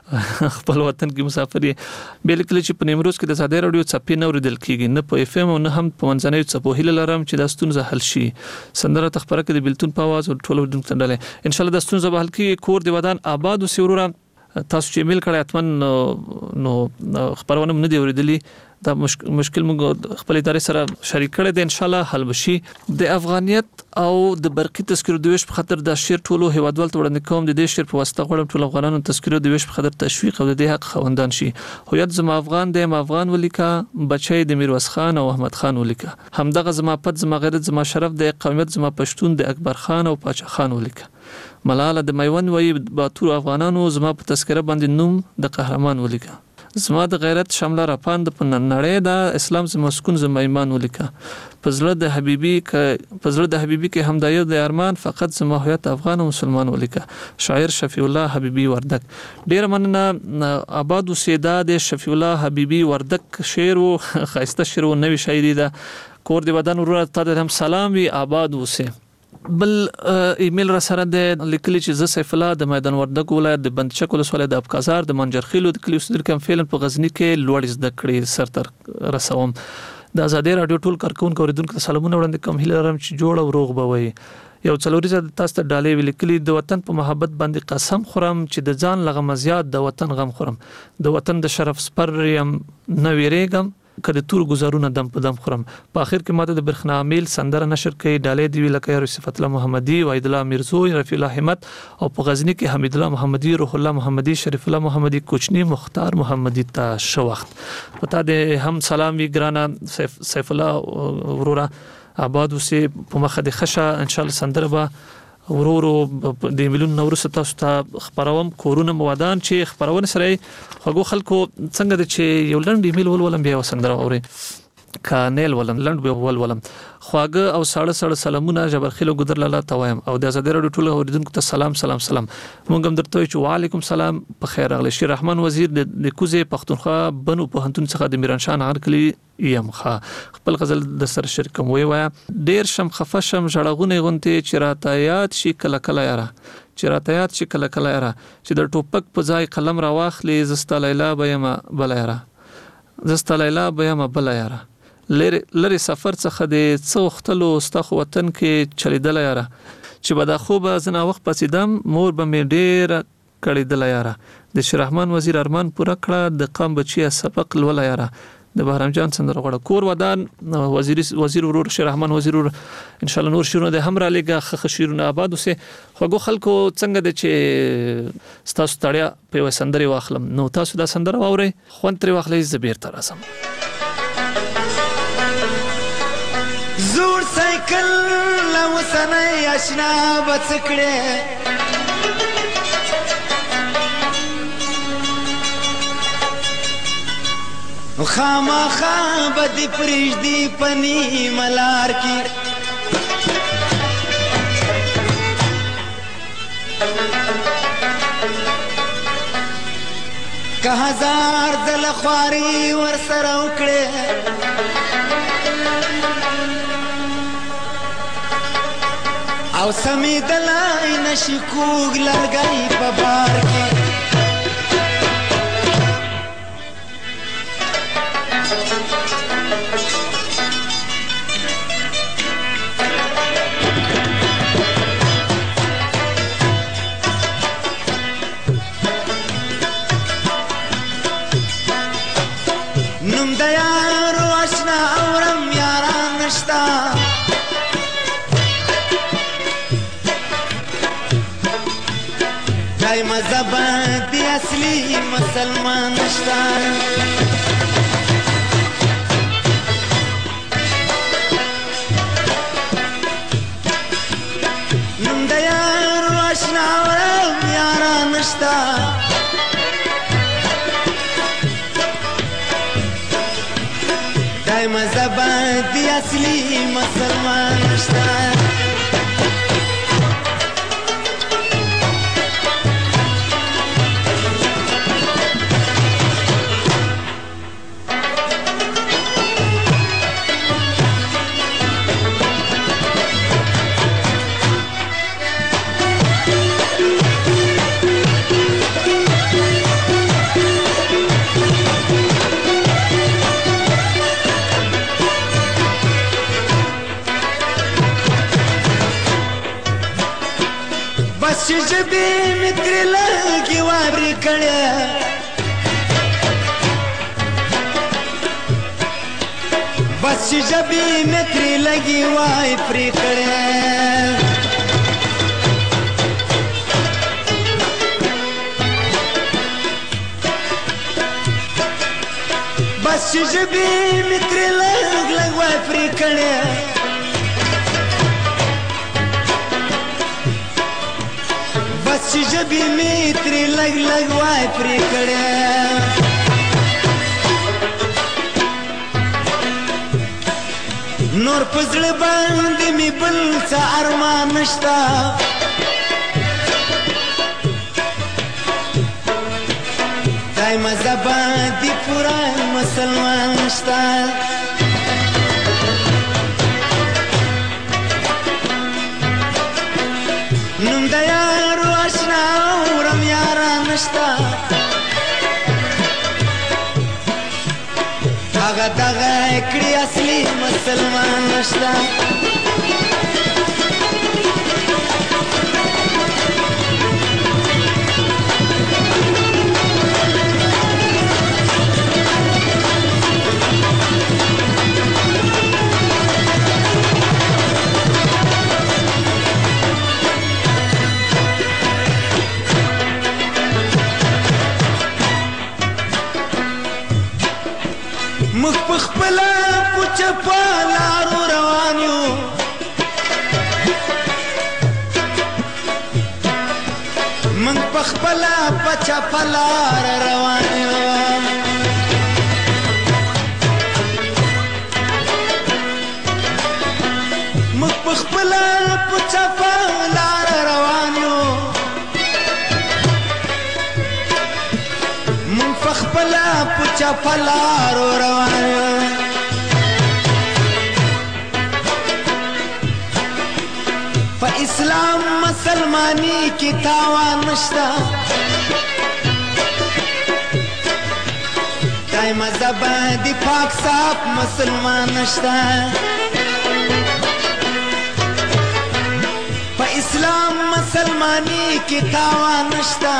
خپل وطن کې مسافر یې بل کله چې په نیمروز کې د د رادیو چپی نه ورېدل کیږي نه په اف ام او نه هم په منځنۍ چپو هیله لرم چې دا ستونزه حل شي سندره تخبره کې د بلتون په आवाज او ټولو دونکو ډلې ان شاء الله دا ستونزه به حل کیږي کور دی ودان آباد او سیورا تاسو چې ایمیل کړی اتمن نو خبرونه نه دی ورېدلی دا مشکل موږ خپل ادارې سره شریک کړی دی ان شاء الله حل وشي د افغانیت او د برقي تذکرو د ویش په خاطر د شیر ټولو هیوادوال ته وړاندې کوم د دې شیر په واسطه غواړم ټول افغانانو تذکرو د ویش په خاطر تشویق او د دې حق خوندان شي هویت زما افغان دی ما افغان ولیکا بچی د میرویس خان او احمد خان ولیکا همدغه زما پد زما غیرت زما شرف د قومیت زما پښتون د اکبر خان او پاچا خان ولیکا ملاله د میوند وی باتور افغانانو زما په تذکره باندې نوم د قهرمان ولیکا زما د غیرت شامله راپاند په نړۍ د اسلام زما مسكون زما ایمان ولیکا پزړه د حبيبي ک پزړه د حبيبي کې همدایو د ارمان فقط زما هویت افغان او مسلمان ولیکا شاعر شفیع الله حبيبي وردک ډیر مننه آباد وسیدا د شفیع الله حبيبي وردک شعر او خاصه شعر او نوې شاعري ده کور دی ودان ورته ته هم سلام وی آباد وسه بل ایمیل را سره د لیکلي چې ز سیف الله د میدان وردګ ولایت د بندچک ولسوالۍ د ابکازار د منجرخیلو د کلیو صدر کم فعلا په غزنی کې لوړ زده کړې سر تر رسوم د ازادي رادیو ټول کارکونکو اوریدونکو سلامونه وړاندې کوم هیله لرم چې جوړ او روغ بوي یو څلوري زده تاسو ته ډالې ولیکلي د وطن په محبت باندې قسم خورم چې د ځان لغه مزیات د وطن غم خورم د وطن د شرف سپر یم نه ویریږم کله تور گزارونه دم په دم خورم په اخر کې ماته د برخنا عامل سندره نشر کوي ډالې دی لکه صفت الله محمدي وحید الله میرزوی رفیع الله همت او په غزنی کې حمید الله محمدي روح الله محمدي شریف الله محمدي کوچنی مختار محمدي ته شو وخت پتا د هم سلام وی ګرانا سیف, سیف الله ورورا آباد وسی په مخه د خشه ان شاء الله سندره به ورورو د مليون نورس تاسو ته خبروم کورونه موادان چې خبرونه سره خو خلکو څنګه د چې یو لند ایمیل ولولم بیا وسندره اوري کانل ولم لند به ولولم خواګه او ساړه ساړه سلامونه جبرخیلو ګدر لاله توایم او د ازادي رادیو ټول اوریدونکو ته سلام سلام سلام مونږ هم درته چې وعلیکم سلام په خیر اغلی شیر رحمان وزیر د کوزه پښتونخوا بنو په هنتون څخه د میرانشان هرکلی یم خا خپل غزل د سر شرکم وی وایا ډیر شم خفشم جړغونه غونته چې راته یاد شي کله کله یاره چې راته یاد شي کله کله یاره چې د ټوپک په ځای قلم را واخلې زستا لیلا بېما بل یاره زستا لیلا بېما بل یاره لری لری سفر څخه د څوختلو ستخ وطن کې چلیدل یاره چې بدا خوب زنا وخت پسیدم مور به می ډیر کړي دل یاره د شرحمان وزیر ارمان پورا کړه د قام بچي سبق ول یاره د بهرام جان سندره غړ کور ودان وزیر وزیر ورور شرحمان وزیر ورور ان شاء الله نور شیرونه د هم را لګه خخ شیرونه آباد وسه خوګو خلکو څنګه د چې تاسو تړیا په سندري واخلم نو تاسو دا سندره واوري خوان تر واخلې زبیر تر اسم زور سایکل لو سنه آشنا بڅکړه خاما خام بدی پریشدی پنی ملار کی که هزار دل خواری ور سره وکړه او سمی دلای نشی کوګ لګای په بار کې نوم د یارو آشنا اورم یاران نشتا دای مذهب دی اصلي مسلمان نشتا نوم د یارو آشنا اورم یاران نشتا بس جبې مې ترې لږې واورې کړې بس جبې مې ترې لږې وای پرې کړې بس جبې مې ترې لږ لږ وای پرې کړې بس جبې مې ترې لږ لږ وای پرې کړې نور په زړه باندې مې بل څه ارمان نشته دای مذهب دې پوره مسلمان نشته نوم د یارو اشنا اورم یاران نشته هغه دغه کړي اصلي مسلمان نشته مخ په خپله پوچه په لارو روان یو موږ په خپله پچه په لار روان یو موږ په خپله پچه په لار روان یو موږ په خپله پچه په لارو روان یو په اسلام مسلمانی کې تاوان نشته دای مذهب دی پاک صاحب مسلمان نشته په اسلام مسلمانی کې تاوان نشته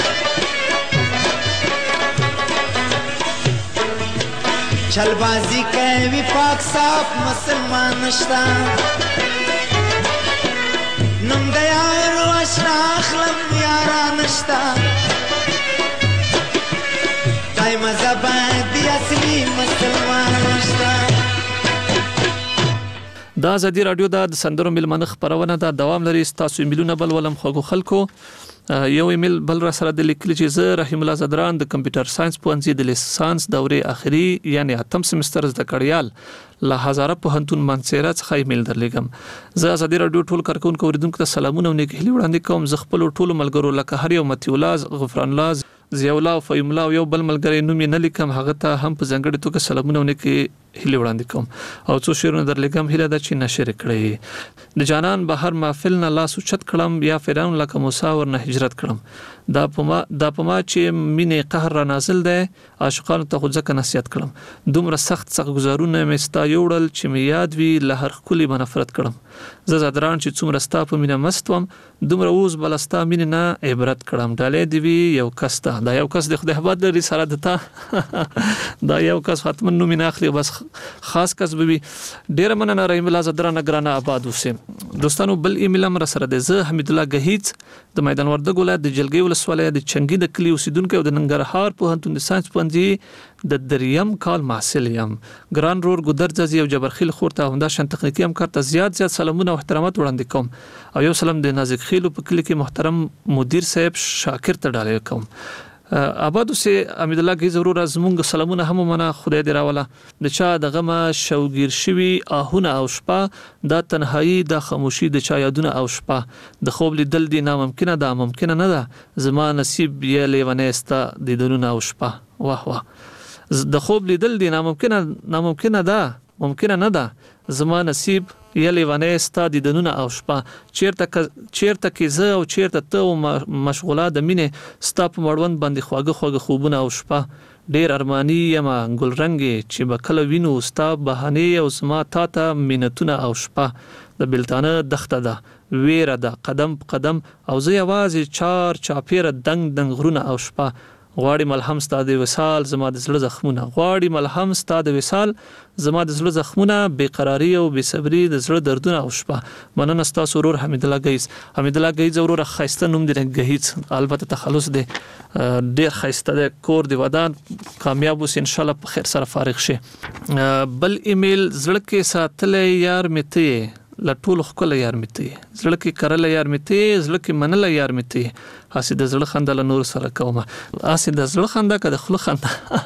چل بازی کوي پاک صاحب مسلمان نشته نوم د یارو اشنا اخلم یاران نشته دای مذهب دی اصلي مسلمان نشته دا ازادي رادیو د سندرو ملمنه خبرونه دا دوام لري تاسو ایمیلونه بل ولم خوغو خلکو یو ایمیل بل را سره د لیکل چې زه رحیم الله زدران د کمپیوټر ساينس پوهنځي د لیسانس دورې اخري یعنی اتم سمستر زده کړیال له هزاره پوهنتون منصيره څخه ایمیل درلېږم زه ازادي رادیو ټول کارکونکو اوریدونکو ته سلامونه او نیک هیلې وړاندې کوم زه خپل ټول ملګرو لکه هر یو متي الله غفران الله ضیاء الله او فیم الله یو بل ملګری نوم یې نه لیکم هغه ته هم په ځانګړي توګه سلامونه او نیک هیلې وړاندې کوم او څو شعرونه درلېږم هیله ده چې نشر کړئ د جانان بهر محفل نه لاس اوچت کړم یا فرعون لکه موسی ورنه هجرت کړم دا پما دا پما چې مینې قهر را نازل ده عاشقانو ته خو ځکه نصیحت کړم دومره سخت سخت گزارونه مې ستا یوړل چې مې یاد وی له هر خولي به نفرت کړم زه زدران چې څومره ستا په مینه مست وم دومره اوس بل ستا مینې نه عبرت کړم ډالې دی وی یو کس ته دا یو کس د خدای حباد لري سره دتا دا یو کس ختم نو مینه اخلي بس خاص کس به ډیر مننه رحیم الله زدران ګرانه آباد اوسه دوستانو بل ایمیل هم را سره ده زه حمید الله گهیت د میدان وردګ ولایت د جلګي ولسوالۍ د چنګي د کلی اوسیدونکو او د ننګرهار پوهنتون د ساينس پوهنځي د دریم کال محصل یم ګران رور ګودرځي او جبرخیل خورته همدا شان تخنیکی هم کارته زیات زیات سلامونه او احترامات وړاندې کوم او یو سلام د نازک خیلو په کلی کې محترم مدیر صاحب شاکر ته ډالې کوم آبادو سه امید الله کی ضرور از مونږ سلامونه هم منه خدای دې راوله د چا د غمه شوګیر شوی آهونه او شپه د تنهایی د خاموشي د چا یادونه او شپه د خوب لیدل دي ناممکنه ده ممکنه نه ده زما نصیب یې لیونه است د دنونه او شپه واه واه د خوب لیدل دي ناممکنه ناممکنه ده ممکنه نه ده زما نصیب یلی ونه ستا د دنونه او شپه چیرته چیرته کې زه او چیرته ته مشغوله د مینې ستا په مړوند باندې خواږه خواږه خوبونه او شپه ډیر ارمانی یما ګل رنگي چې بکله وینو ستا بهانه او زما تا ته مینتونه او شپه د د بلتانه دښته ده، ویره ده قدم په قدم، او زه یوازې چار چاپیره دنګ دنګ غرونه او شپه. غواړي ملهم ستا د وصال زما د زړه زخمونه، غواړي ملهم ستا د وصال زما د زړه زخمونه، بېقراري او بېصبري د زړه دردونه او شپه. مننه ستاسو ورور حمید الله ګهیځ. حمید الله ګهیځ وروره ښایسته نوم دی ګهیځ، البته تخلص دی ډېر ښایسته دی، کور دی ودان، کامیاب اوسې انشاءالله په خیر سره فارغ شي. بل ایمیل زړه کې ساتلی یار مې ته یې، له ټولو ښکلی یار مې ته یې، زړه کې کرلی یار مې ته یې، زړه کې منلی یار مې ته یې، هسې د زړه خندا له نورو سره کومه. هسې د زړه خندا که د خوله خندا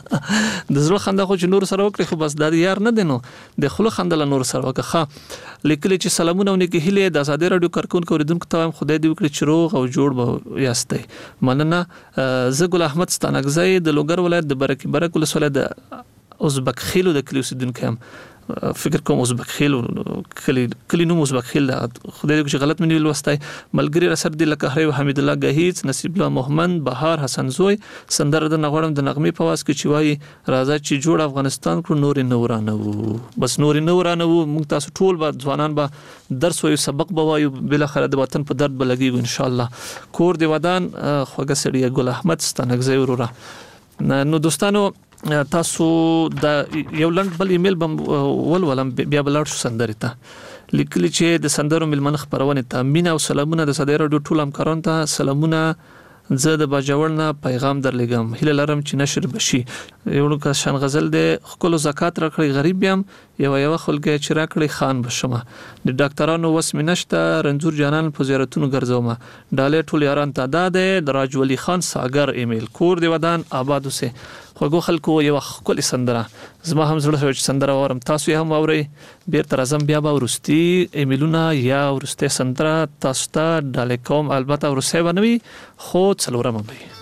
د زړه خندا خو چې نورو سره وکړي خو بس دا د یار نه دی، نو د خوله خندا له نورو سره وکړه. ښه لیکلي چې سلامونه او نیکې هیلې د ازادۍ راډیو کارکونکو اورېدونکو ته وایم خدای دې وکړي چې روغ او جوړ به یاستئ. مننه. زه ګل احمد ستانکزی د لوګر ولایت د برکي برک ولسوالۍ د ازبک خیلو د کلي اوسېدونکی یم. فکر کوم ازبک خیل کلی کلی نوم ازبک خیل ده، خدای دې چې غلط مې نه لوستی. ملګري راسره دي لکه هری حمید الله ګهیځ، نصیب الله محمد، بهار حسن زوی. سندره د نغړم د نغمې په واس کې چې وایي راځه چې جوړ افغانستان کړو نور نه ورانه وو، بس نور نه ورانه وو. موږ تاسو ټول به ځوانان به درس وایو، سبق به وایو، بالاخره د وطن په درد به لګیږو ان شاء الله. کور دی ودان خوږه سړی ګل احمد ستانکزی وروره. نو دوستانو تاسو د یو لنډ بل ایمیل بم ولولم بیا بلار شو سندرې ته. لیکلي چې د سندرو ملمنه خبرونه ته مینه او سلامونه د صدې راډیو ټول همکارانو ته سلامونه، زه د باجوړ نه پیغام درلګم، هیله لرم چې نشر بشي. یو که شان غزل د خپل زکات راکړي غریب یم، یو یو خلګي چې راکړي خان بشمه، د ډاکټرانو وس مینشته رنځور جانان په زیارتونو ګرځومه، ډالې ټول یاران تعداد د راج ولی خان ساګر ایمیل. کور دی ودان آباد اوسه. خوږو خلکو یو خپل سندره زما هم زړه شو چې سندره وارم، تاسو یې هم اورئ. بیرته راځم بیا به ورستي ایمیلونه یا ورسته سندره تاسو ته ډالې کوم، البته ورسته به نه وي خو څلورمه به وي.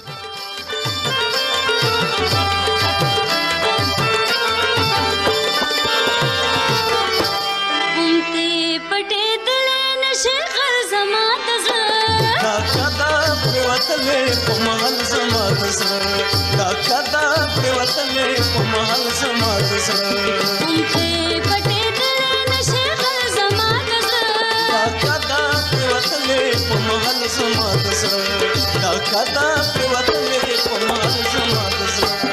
په محل زما د زړه دا کدا په وطن په محل زما د زړه ته پټې دل نشه غل زما د زړه دا کدا په وطن په محل زما د زړه دا کدا په وطن په محل زما د زړه.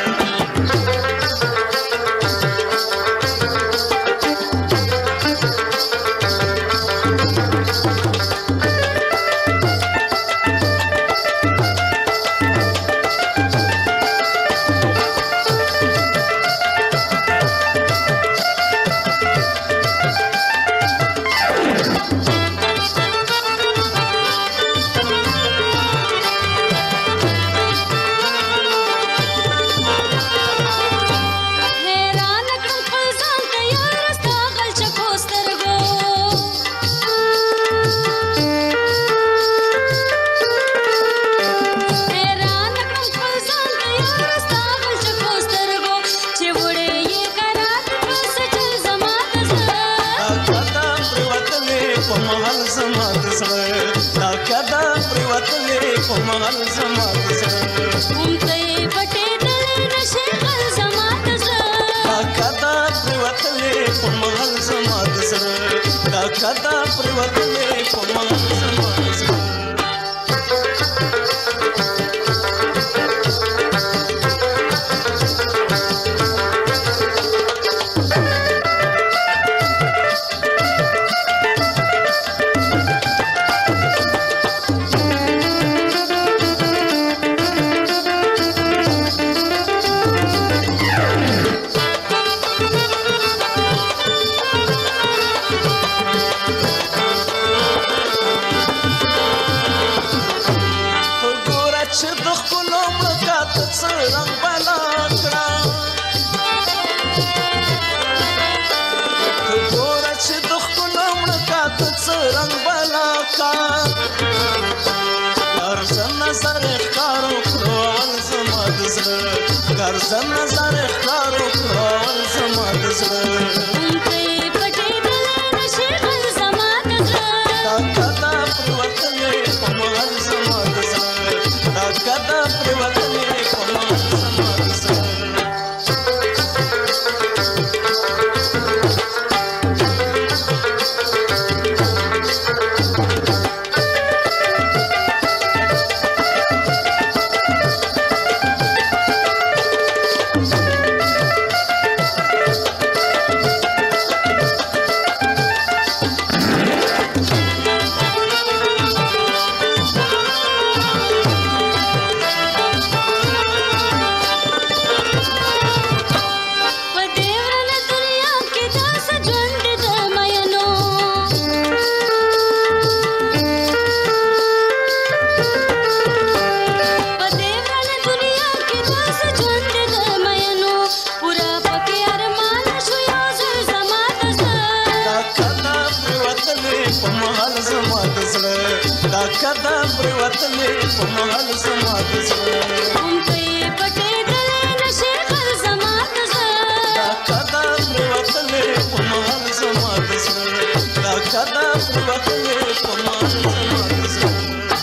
کدا پر وطلې په محل زما د زړه هم په پټې دلې نشي خر زما د زړه کدا پر وطلې په محل زما د زړه کدا پر وطلې په محل زما د زړه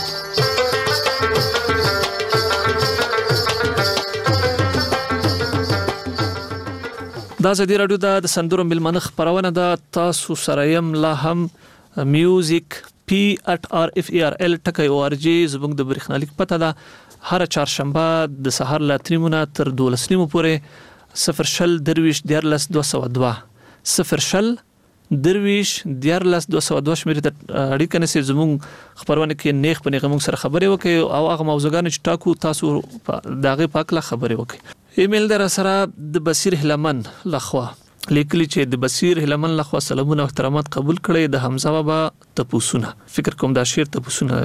دا زدي رادیو د سندرو ملمنه خبرونه ده تاسو سره يم لا هم میوزیک پی ات آر اف ای آر ال ټکی او ار جی زبنګ د برېښنالیک پته ده هر چهارشنبه د سحر لا تریمونه تر دولس نیمو پورې صفر شل درویش دیارلس دو سو دوا صفر شل درویش دیارلس دو سو دوا شمیرې ته اړیکه نسی زموږ خبرونه کې نیخ په نیغه موږ سره خبرې وکړي او هغه موضوعګان چې ټاکو تاسو داغه پاکله خبرې وکړي ایمیل در سره د بصیر هلمن لخوا لیکلی چې د بصیر هلمن لخوا سلامونه او احترامات قبول کړي د حمزه بابا تپوسونه فکر کوم دا شعر تپوسونه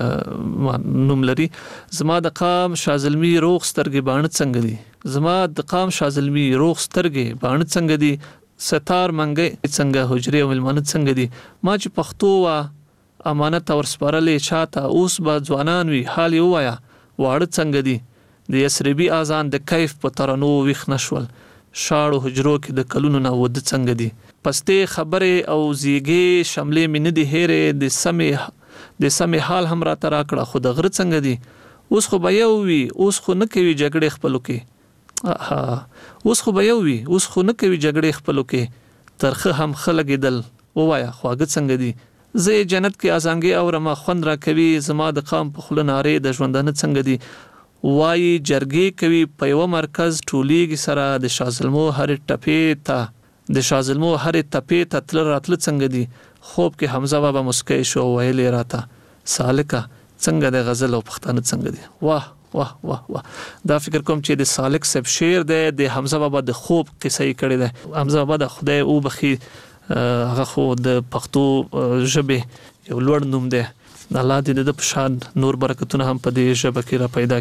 نوم لري زما د قام شازلمی روغ سترګې باندې څنګه دي زما د قام شازلمی روغ سترګې باندې څنګه دي ستار منګي څنګه حجره او ملمنه څنګه دي ما چې پښتو وا امانت اور سپارلې چاته اوس با ځوانان وی حال یو وایا واړه څنګه دي د یسربی اذان د کیف په ترانو ویخ نشول شاړو حجرو کې د کلونو نه ود څنګه دي پسته خبره او زیګي شملې من دي هره د سمې د سمې حال هم را ترا کړه خود غره څنګه دي اوس خو به یو وی اوس خو نه کوي جګړه خپلو کې ها اوس خو به یو وی اوس خو نه کوي جګړه خپلو کې ترخه هم خلګیدل وایا خواږه څنګه دي زه جنت کې ازانګي او رما خوند را کوي زما د قام په خلناره د ژوندانه څنګه دي وای جرګي کوي په یو مرکز ټولېږي سره د شازلمو هر ټپې ته د شازلمو هر ټپې ته تل راتل څنګه دي خوب کې حمزه بابا مسکای شو ویلې راته سالکه څنګه د غزل او پښتانه څنګه دي واه واه واه واه دا فکر کوم چې د سالک سب شعر دی د حمزه بابا د خوب قصه یې کړی دی حمزه بابا د خدای او بخي هغه خو د پښتو ژبه یو لوړ نوم دی الله دې د پشان نور برکتونه هم په دې ژبه کې را پیدا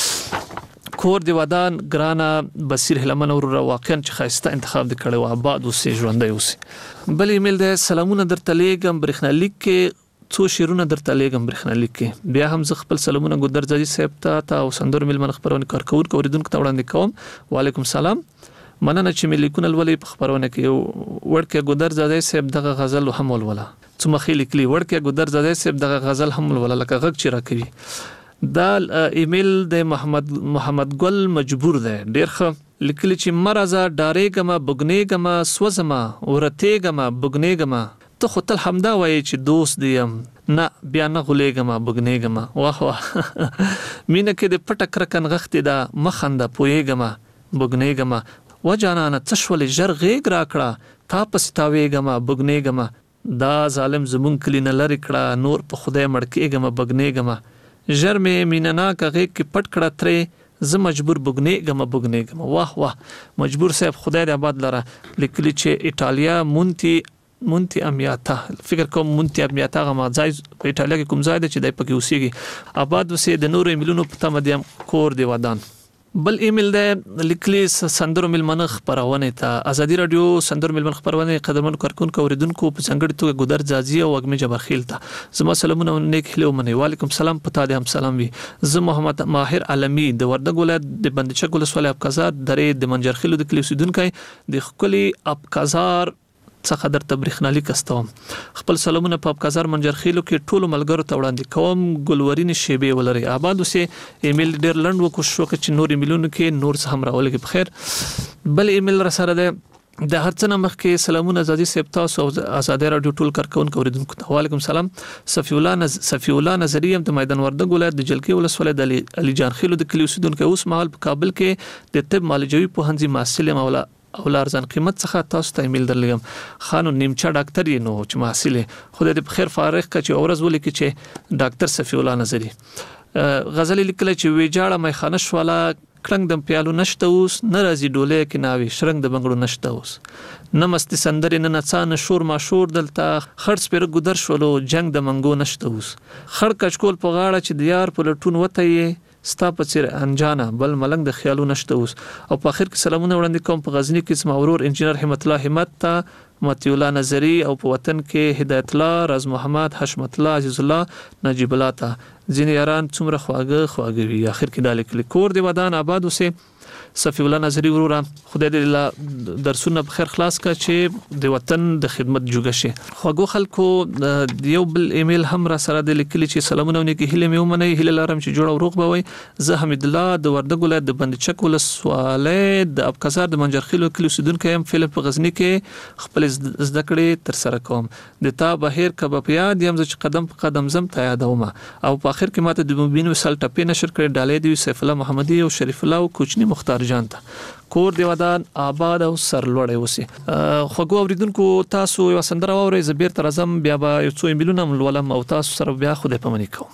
کړي کور دی ودان ګرانا بصیر هلمن اور واقعا چې خاصه انتخاب د کړي او آباد اوسې ژوندۍ اوسې بل ایمیل د سلامونه درته لیږم برېښنالیک کې څو شیرونه درته لیږم برېښنالیک کې بیا هم ز خپل سلامونه ګودر ځي صاحب ته تا او سندور ملمن خبرونه کارکون کوریدونکو ته وړاندې کوم وعلیکم سلام مننه چې ملیکونه ولې په خبرونه کې ورکه ګودر ځي صاحب دغه غزل هم ولوله څو مخې لیکلي ورکه ګودر زاده صاحب دغه غزل هم ولله لکه غږ چې راکوي دا ایمیل د محمد محمد ګل مجبور ده ډیر ښه لیکلي چې مرزه ډارېګما بګنېګما سوزما ورتېګما بګنېګما ته خو تل همدا وایي چې دوست دیم نه بیا نه غولېګما بګنېګما واه واه مینه کې د پټه کرکن غختې دا مخنده پوېګما بګنېګما و جانانه تشول جر غېګ راکړه تا پستاوېګما بګنېګما دا ظالم زمون کلی نه لری کړه نور په خدای مړکېګم بګنېګم ژر مې میننا کغه کې پټ کړه ترې ز مجبور بګنېګم بګنېګم واه واه مجبور صاحب خدای دې آباد لره لیکلی چې ایتالیا مونتی مونتی امیاتا فکر کوم مونتی امیاتا غما ځای په ایتالیا کې کوم ځای دی چې دای پکې اوسېږي آباد وسې د نورو ملونو په تمه دیم کور دی ودان بل ایمیل ده لیکلی سندرو ملمنه خبرونه ته ازادي رادیو سندرو ملمنه خبرونه قدرمن کارکون کوریدونکو په څنګه ټوګه ګودر ځاځي او وګمه جبرخیل ته زما سلامونه نیک هلو منی وعلیکم سلام پتا دې هم سلام وي ز محمد ماهر علمی د وردګ ولایت د بندچک ولسوالۍ ابقازار درې د منجرخیلو د کلی سیدونکو د خپل ابقازار څخه در تبریخنالی کستوم خپل سلامونه په ابقازار منجرخیلو کې ټولو ملګرو ته وړاندې کوم ګلورین شیبه ولري آباد اوسه ایمیل ډیر لند وکړو شو چې نور ایمیلونو کې نور څه هم راولګي په خیر بل ایمیل را سره ده د هرڅنه مخ کې سلامونه ازادي سیب تاسو او آزادي رادیو ټول کارکون کوریدونکو ته وعلیکم سلام صفی الله نز صفی الله نظریم د میدان وردګ ولایت د جلکی ولسوالۍ د علي جان خیلو د کلیو سیدونکو اوس مهال په کابل کې د طب معالجوي پوهنځي محصل مولا او لارزان قیمت څخه تاسو ته ایمیل درلګم خانو نیمچا ډاکټر یې نو چې محصل خدای دې په خیر فارغ کړي او ورځ ولې کې چې ډاکټر صفی الله نظری غزل لیکل چې ویجاړه مې خانش والا کړنګ د پیالو نشته اوس ناراضي ډولې کې ناوي شرنګ د بنگړو نشته اوس نمست سندرې نه نڅا شور ما شور دلته خرڅ پر ګدر شولو جنگ د منګو نشته اوس خړ کچکول په غاړه چې د یار په لټون وته یې ستا په چیر انجانه بل ملنګ د خیالو نشته اوس او په اخر کې سلامونه وړاندې کوم په غزنی کې زما ورور انجینر همت الله همت ته مطیع الله نظری او په وطن کې هدایت الله، راز محمد، حشمت الله، عزیز الله، نجیب الله ته ځینې یاران څومره خواږه خواږه وي. اخر کې دا لیکلي کور دی ودان آباد اوسه. صفی الله نظری وروره خدای دې له درسونه بخیر خلاص کا چې د وطن د خدمت جوګه شي. خواږه خلکو یو بل ایمیل هم را سره د لیکلي چې سلامونه ونکي هله مې ومني هله لارم چې جوړ او روغ بوي. زه حمید الله د وردګ ولایت د بندچک ولسواله د ابکازار د منجرخیلو کلو سودونکو يم فلم په غزنی کې خپل زده کړې تر سره کوم. د تا بهیر کباب یاد یم چې قدم په قدم زم ته یادوم. او په اخر کې ماته د مبین وسال ټپې نشر کړې ډالې دی سیف الله محمدي او شریف الله او کوچنی مختار جانته. کور دی ودان آباد او سرلوړی اوسي. خوګو اوریدونکو تاسو یو سندره واورئ زبیر تر اعظم بیا به یو څو ایمیلونه ولولم او تاسو سره بیا خو دې پمنې کوم.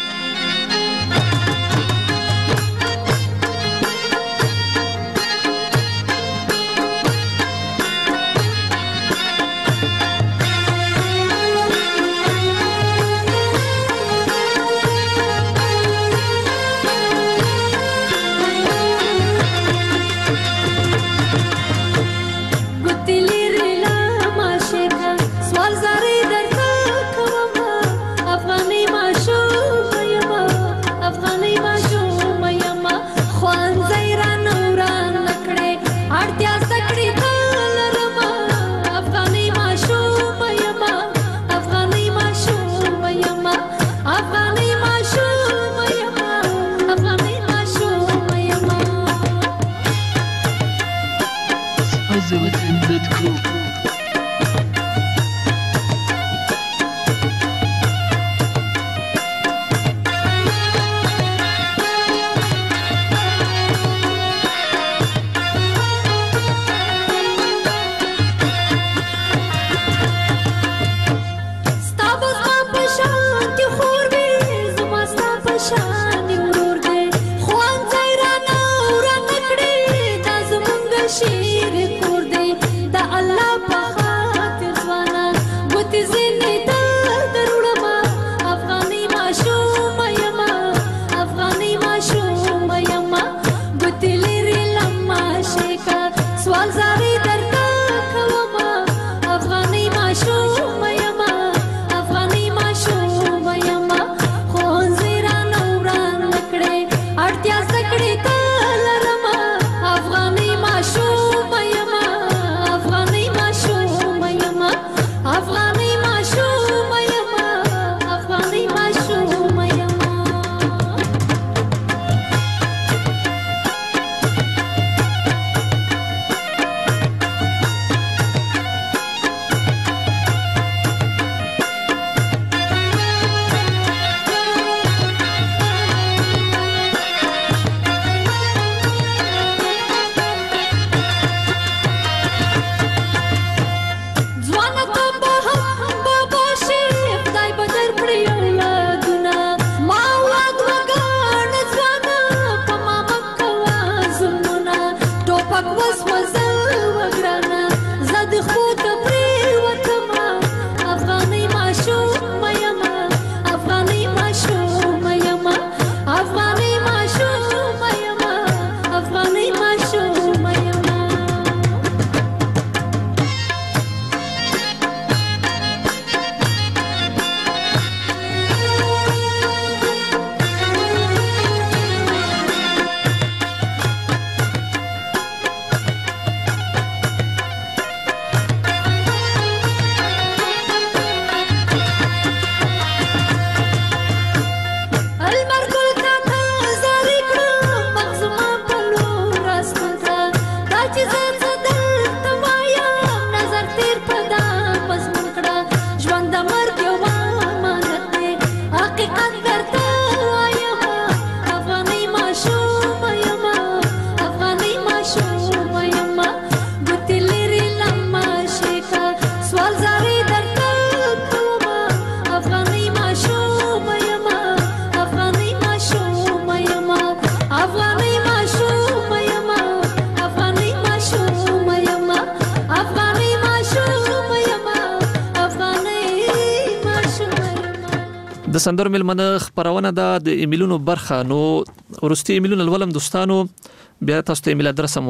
د سندر ملمنه خبرونه ده د ایمیلونو برخه. نو ورستي ایمیلونه ولوم دوستانو بیا تاسو ته ایمیل ادرس هم وایم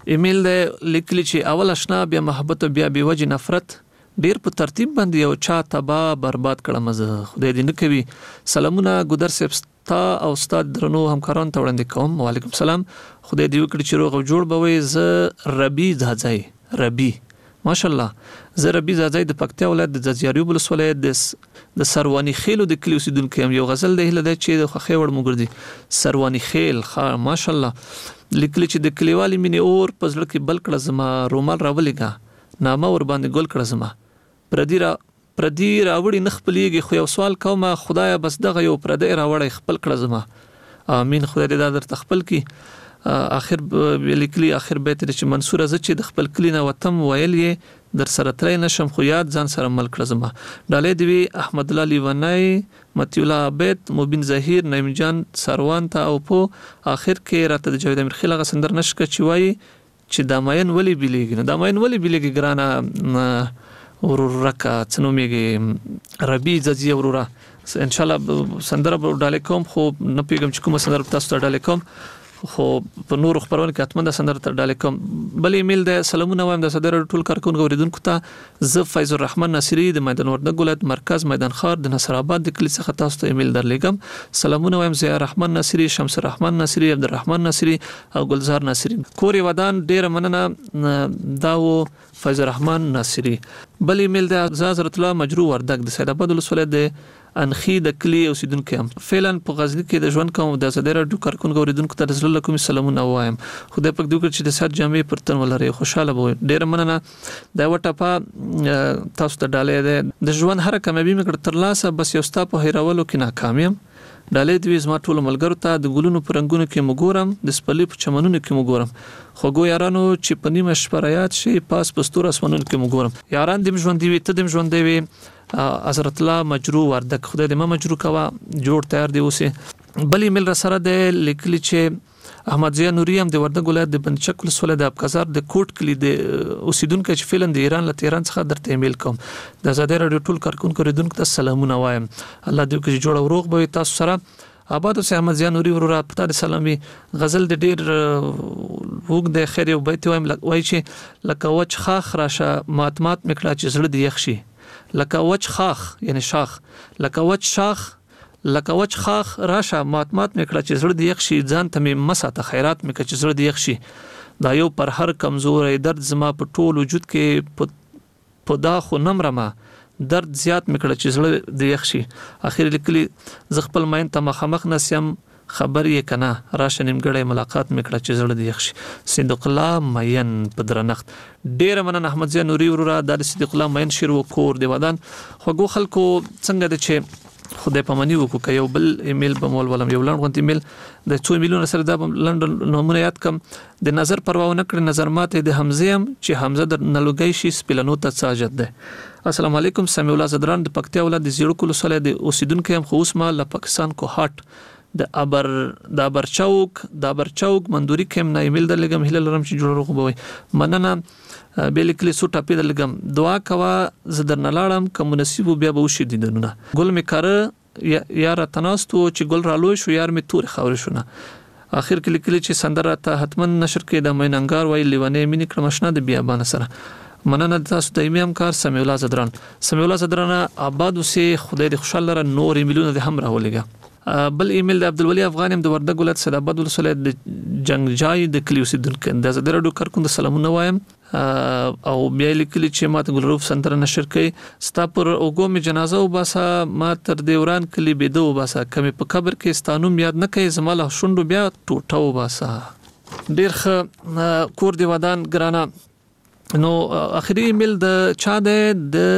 ایمیل د لیکلی چې اول آشنا بیا محبت بیا بي وجه نفرت ډیر په ترتیب باندې یو چا تبا برباد کړم زه خدای دې نه کوي. سلامونه ګودر صاحب تا او استاد درنو همکاران ته وړاندې کوم. وعلیکم السلام. خدای دې وکړي چې روغ او جوړ بوي. زه ربي ځاځي ربي ماشاءالله زه ربي ځاځي د پکتیا ولایت د ځاځياري ولسوالۍ د د سرواني خېلو د کلی اوسیدونکو یم. یو غزل د هله د چې د خوخي وړ مګردي سرواني خېل ها ماشاءالله لیکلی چې د کلیوالي مینې اور پزړه کې بل کړه زما رومال راولېګا نامه ور باندې ګل کړه زما پردی را پردی راوړي نخ پلیږي خو یو سوال کوم خدایا بس دغه یو پردی راوړي خپل کړه زما امين خدای دې دا در تخپل کی. اخر لیکلی اخر بیت چې منصور از چې د خپل کلی نه وتم ویل یې در سره ترې نشم خو یاد ځان سره مل کړه زما ډالې دی احمد الله لیونای متی الله عبد مبین ظهیر نعیم جان سروان ته او په اخر کې راته د جاوید امیر خیل غ سندر نشک چوي چې داماین ولی بیلیږي نه داماین ولی بیلیږي ګرانه ورور رکا څنومېږي ربي ځي ورورا ان شاء الله سندره ډالې کوم خو نه پیګم چې کوم سندره تاسو ته ډالې کوم خو په نور خبرونه کې اتمنه سندره ته ډالې کوم. بل ایمیل د سلامونه وایم د صدر ټول کارکونکو اوریدونکو ته زه فیض الرحمن ناصری د میدان وردګ ولایت مرکز میدان خار د نصر آباد د کلی څخه تاسو ته ایمیل درلېږم. سلامونه وایم ضیاء الرحمن ناصری شمس الرحمن ناصری عبدالرحمن ناصری او گلزار ناصری کور ودان ډیر مننه داو فیض الرحمن ناصری. بل ایمیل د حضرت الله مجرو وردګ د سید آباد ولسوالۍ د انخي د کلی اوسیدونکو هم فعلا په غزنی کې د ژوند کوم د زدر اډو کارکونکو اوریدونکو ته رسول الله کوم سلامونه وایم. خدای پاک دوی چې د سات جامع پر تن ولري خوشاله وي. ډیر مننه دا وټه په تاسو ته ډالې ده د ژوند هر کامیابی مګر تر لاسه بس یو ستا په هیرولو کې ناکامیم ډالې دوی زما ټول ملګرو ته د ګلونو پرنګونو کې مګورم د سپلې په چمنونو کې مګورم خوګو یارانو چې په نیمه شپه یاد شي پاس پستور اسمنونو کې مګورم یاران دې ژوند دی ته دې ژوند دی حضرت الله مجرو وردک خدای دې ما مجرو کوا جوړ تیار دی اوسه. بل ایمیل را سره د لیکلی چې احمد ضیاء نوري هم د وردګ ولایت د بنچک ولسوالۍ د ابقزار د کوټ کلی د اوسیدونکو چې فعلا د ایران له تهران څخه درته ایمیل کوم د زاده رادیو ټول کارکونکو اوریدونکو ته سلامونه وایم. الله دې کې جوړ او روغ به تاسو سره آباد اوسه. احمد ضیاء نوري ورور پتا د سلامي غزل د ډیر وګ د خیر یو بیت وایم وای چې لکه وچ خاخ راشه ماتمات میکړه چې زړه دی یخشي لکه وچ خاخ یعنی شاخ لکه وچ شاخ لکه وچ خاخ راشه ماتمات میکړه چې زړه دی یخشي ځان ته می مساته خیرات میکړه چې زړه دی یخشي دا یو پر هر کمزورې درد زما په ټول وجود کې په دا خو نمرمه درد زیات میکړه چې زړه دی یخشي. اخر لیکلی ز خپل ماین ته مخامخ نسیم خبر یې کنه راشه نیمګړی ملاقات میکړه چې زړه دی یخشي. صدق الله مین په درنخت ډیر مننه احمد ضیاء نوري ورور د صدق الله مین شیر و کور دی ودان خوګو خلکو څنګه د چې خدای پامنی وکړو یو بل ایمیل به مول ولم یو لنډ ایمیل د څو میلیون سره د لنډ نومونه یاد کم د نظر پروا نه کړ نظر ماته د حمزه هم چې حمزه در نلوګی شي سپلنو ته ساجد ده. السلام علیکم سمیع الله زدران د پکتیا ولادت د زیړو کولو سره د اوسیدونکو هم خو اوس ما له پاکستان کو هټ د ابر د ابر چوک د ابر چوک مندوري کم نه ایمیل درلګم هله لرم چې جوړ روغ بوي مننه بیلکلی سو ټاپی درلګم دعا کوا زدر نه لاړم کوم نصیب بیا به وشي دینونه ګل می کړه یار تناستو چې ګل را لوي شو یار می تور خاور شونه. اخر کې لیکلی چې سندره ته حتمن نشر کې د میننګار وای لیونه مینی کړه مشنه د بیا بان سره مننه تاسو ته ایمه همکار سمیع الله زدران سمیع الله زدران آباد اوسه خدای دې خوشاله لره نور ایمیلونه د هم راولېګا. بل ایمیل د عبدالولی افغانیم د وردګ ولایت سید آباد ولسوالۍ د جنگجای د کلی اوسیدونکو د زدر اډو کارکون د سلامونه وایم او بیا لیکلی چې ماته ګلروف سندره نشر کړي ستا پر اوګو می جنازه وباسه ما تر دیوران کلی بيدو وباسه کمی په قبر کې ستانوم یاد نه کوي زماله شوندو بیا ټوټه وباسه ډیر ښه کور دی ودان ګرانه. نو اخري ایمیل د چا د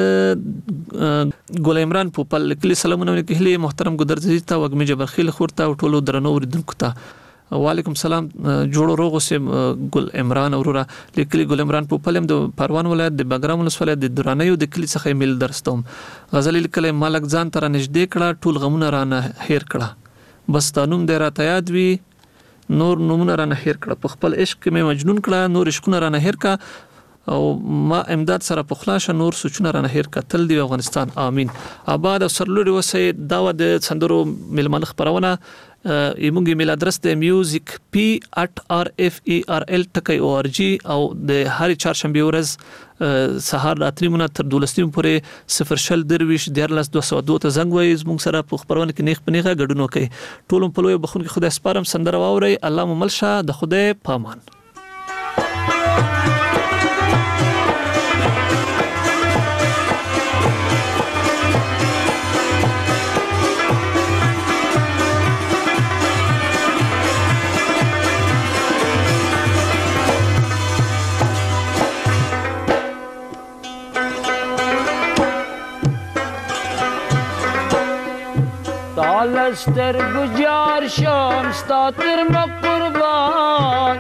ګل عمران پوپل کلی سلامونه وکړي محترم ګدرزي ته وګمې جبرخیل خورته ټولو درنو اوریدونکو ته وعلیکم السلام جوړ روغ سم ګل عمران اورورا لیکلي ګل عمران پوپل د پروان ولایت د بګرام ولسوالۍ د درانیو د کلی څخه ایمیل درستوم غزل لیکل مالک ځان تر نږدې کړه ټول غمونه رانه هیر کړه بس تانوم د راته یاد وی نور نومونه رانه هیر کړه په خپل عشق کې مې مجنون کړه نور عشقونه رانه هیر کړه او ما امداد سره په خلاص نور سوچونه رانه هیر کتل دی افغانستان امين آباد او سرلوري وسه دا د سندرو ملمن خبرونه ایمونګ ایمیل ادرس د میوزیک پی at r f e r l ټکی او ار جی او د هر چهارشنبه ورځ سهار راتریمونه تر دولستیم پورې صفر شل درویش دیارلس دوه سوه دوه ته زنګ وایي زموږ سره په خبرونه کې نیخ پنیغه ګډون کوي ټول په لوی بخون کې خدای سپارم سندره واوري الله مملشه د خدای پامان تالستر گجار شام ستاتر مقربان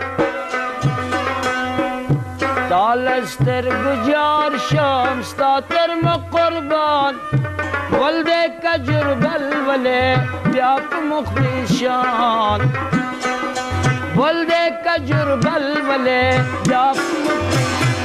تالستر گجار شام ستاتر مقربان ولده کجر بلوله بیاپ مخلصان ولده کجر بلوله بیاپ مخلصان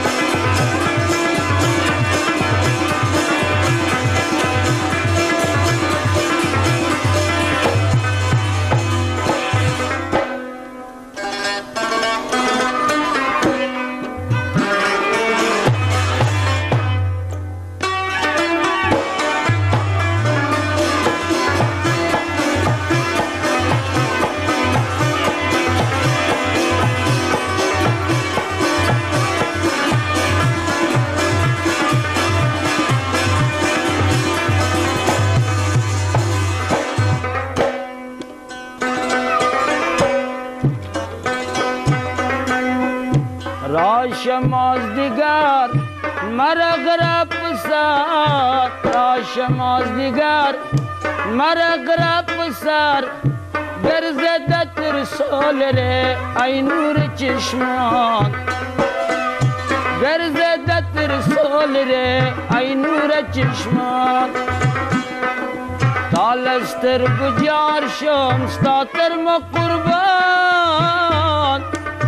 راشماز دیگر مرغرا پسار راشماز دیگر مرغرا پسار گرزدت رسول ره ای نور چشمان گرزدت رسول ره ای نور چشمان تالستر گجار شم ستاتر مقربان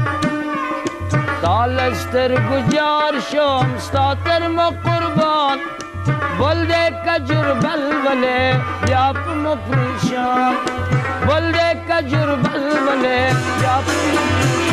تالستر گجار شم ستاتر مقربان بلده کجر بلوله بیاپ مفرشان بلده کجر بلوله بیاپ مفرشان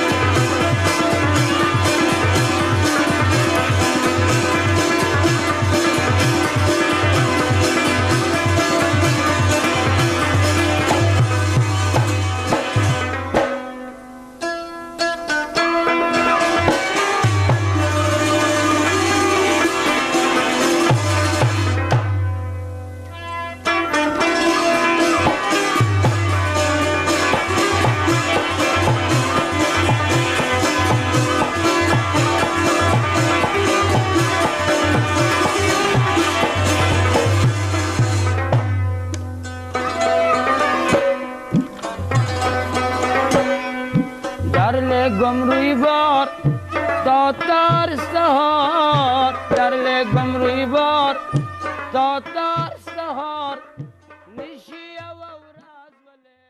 گمروی بار تا تار سهار در گمروی بار تا تار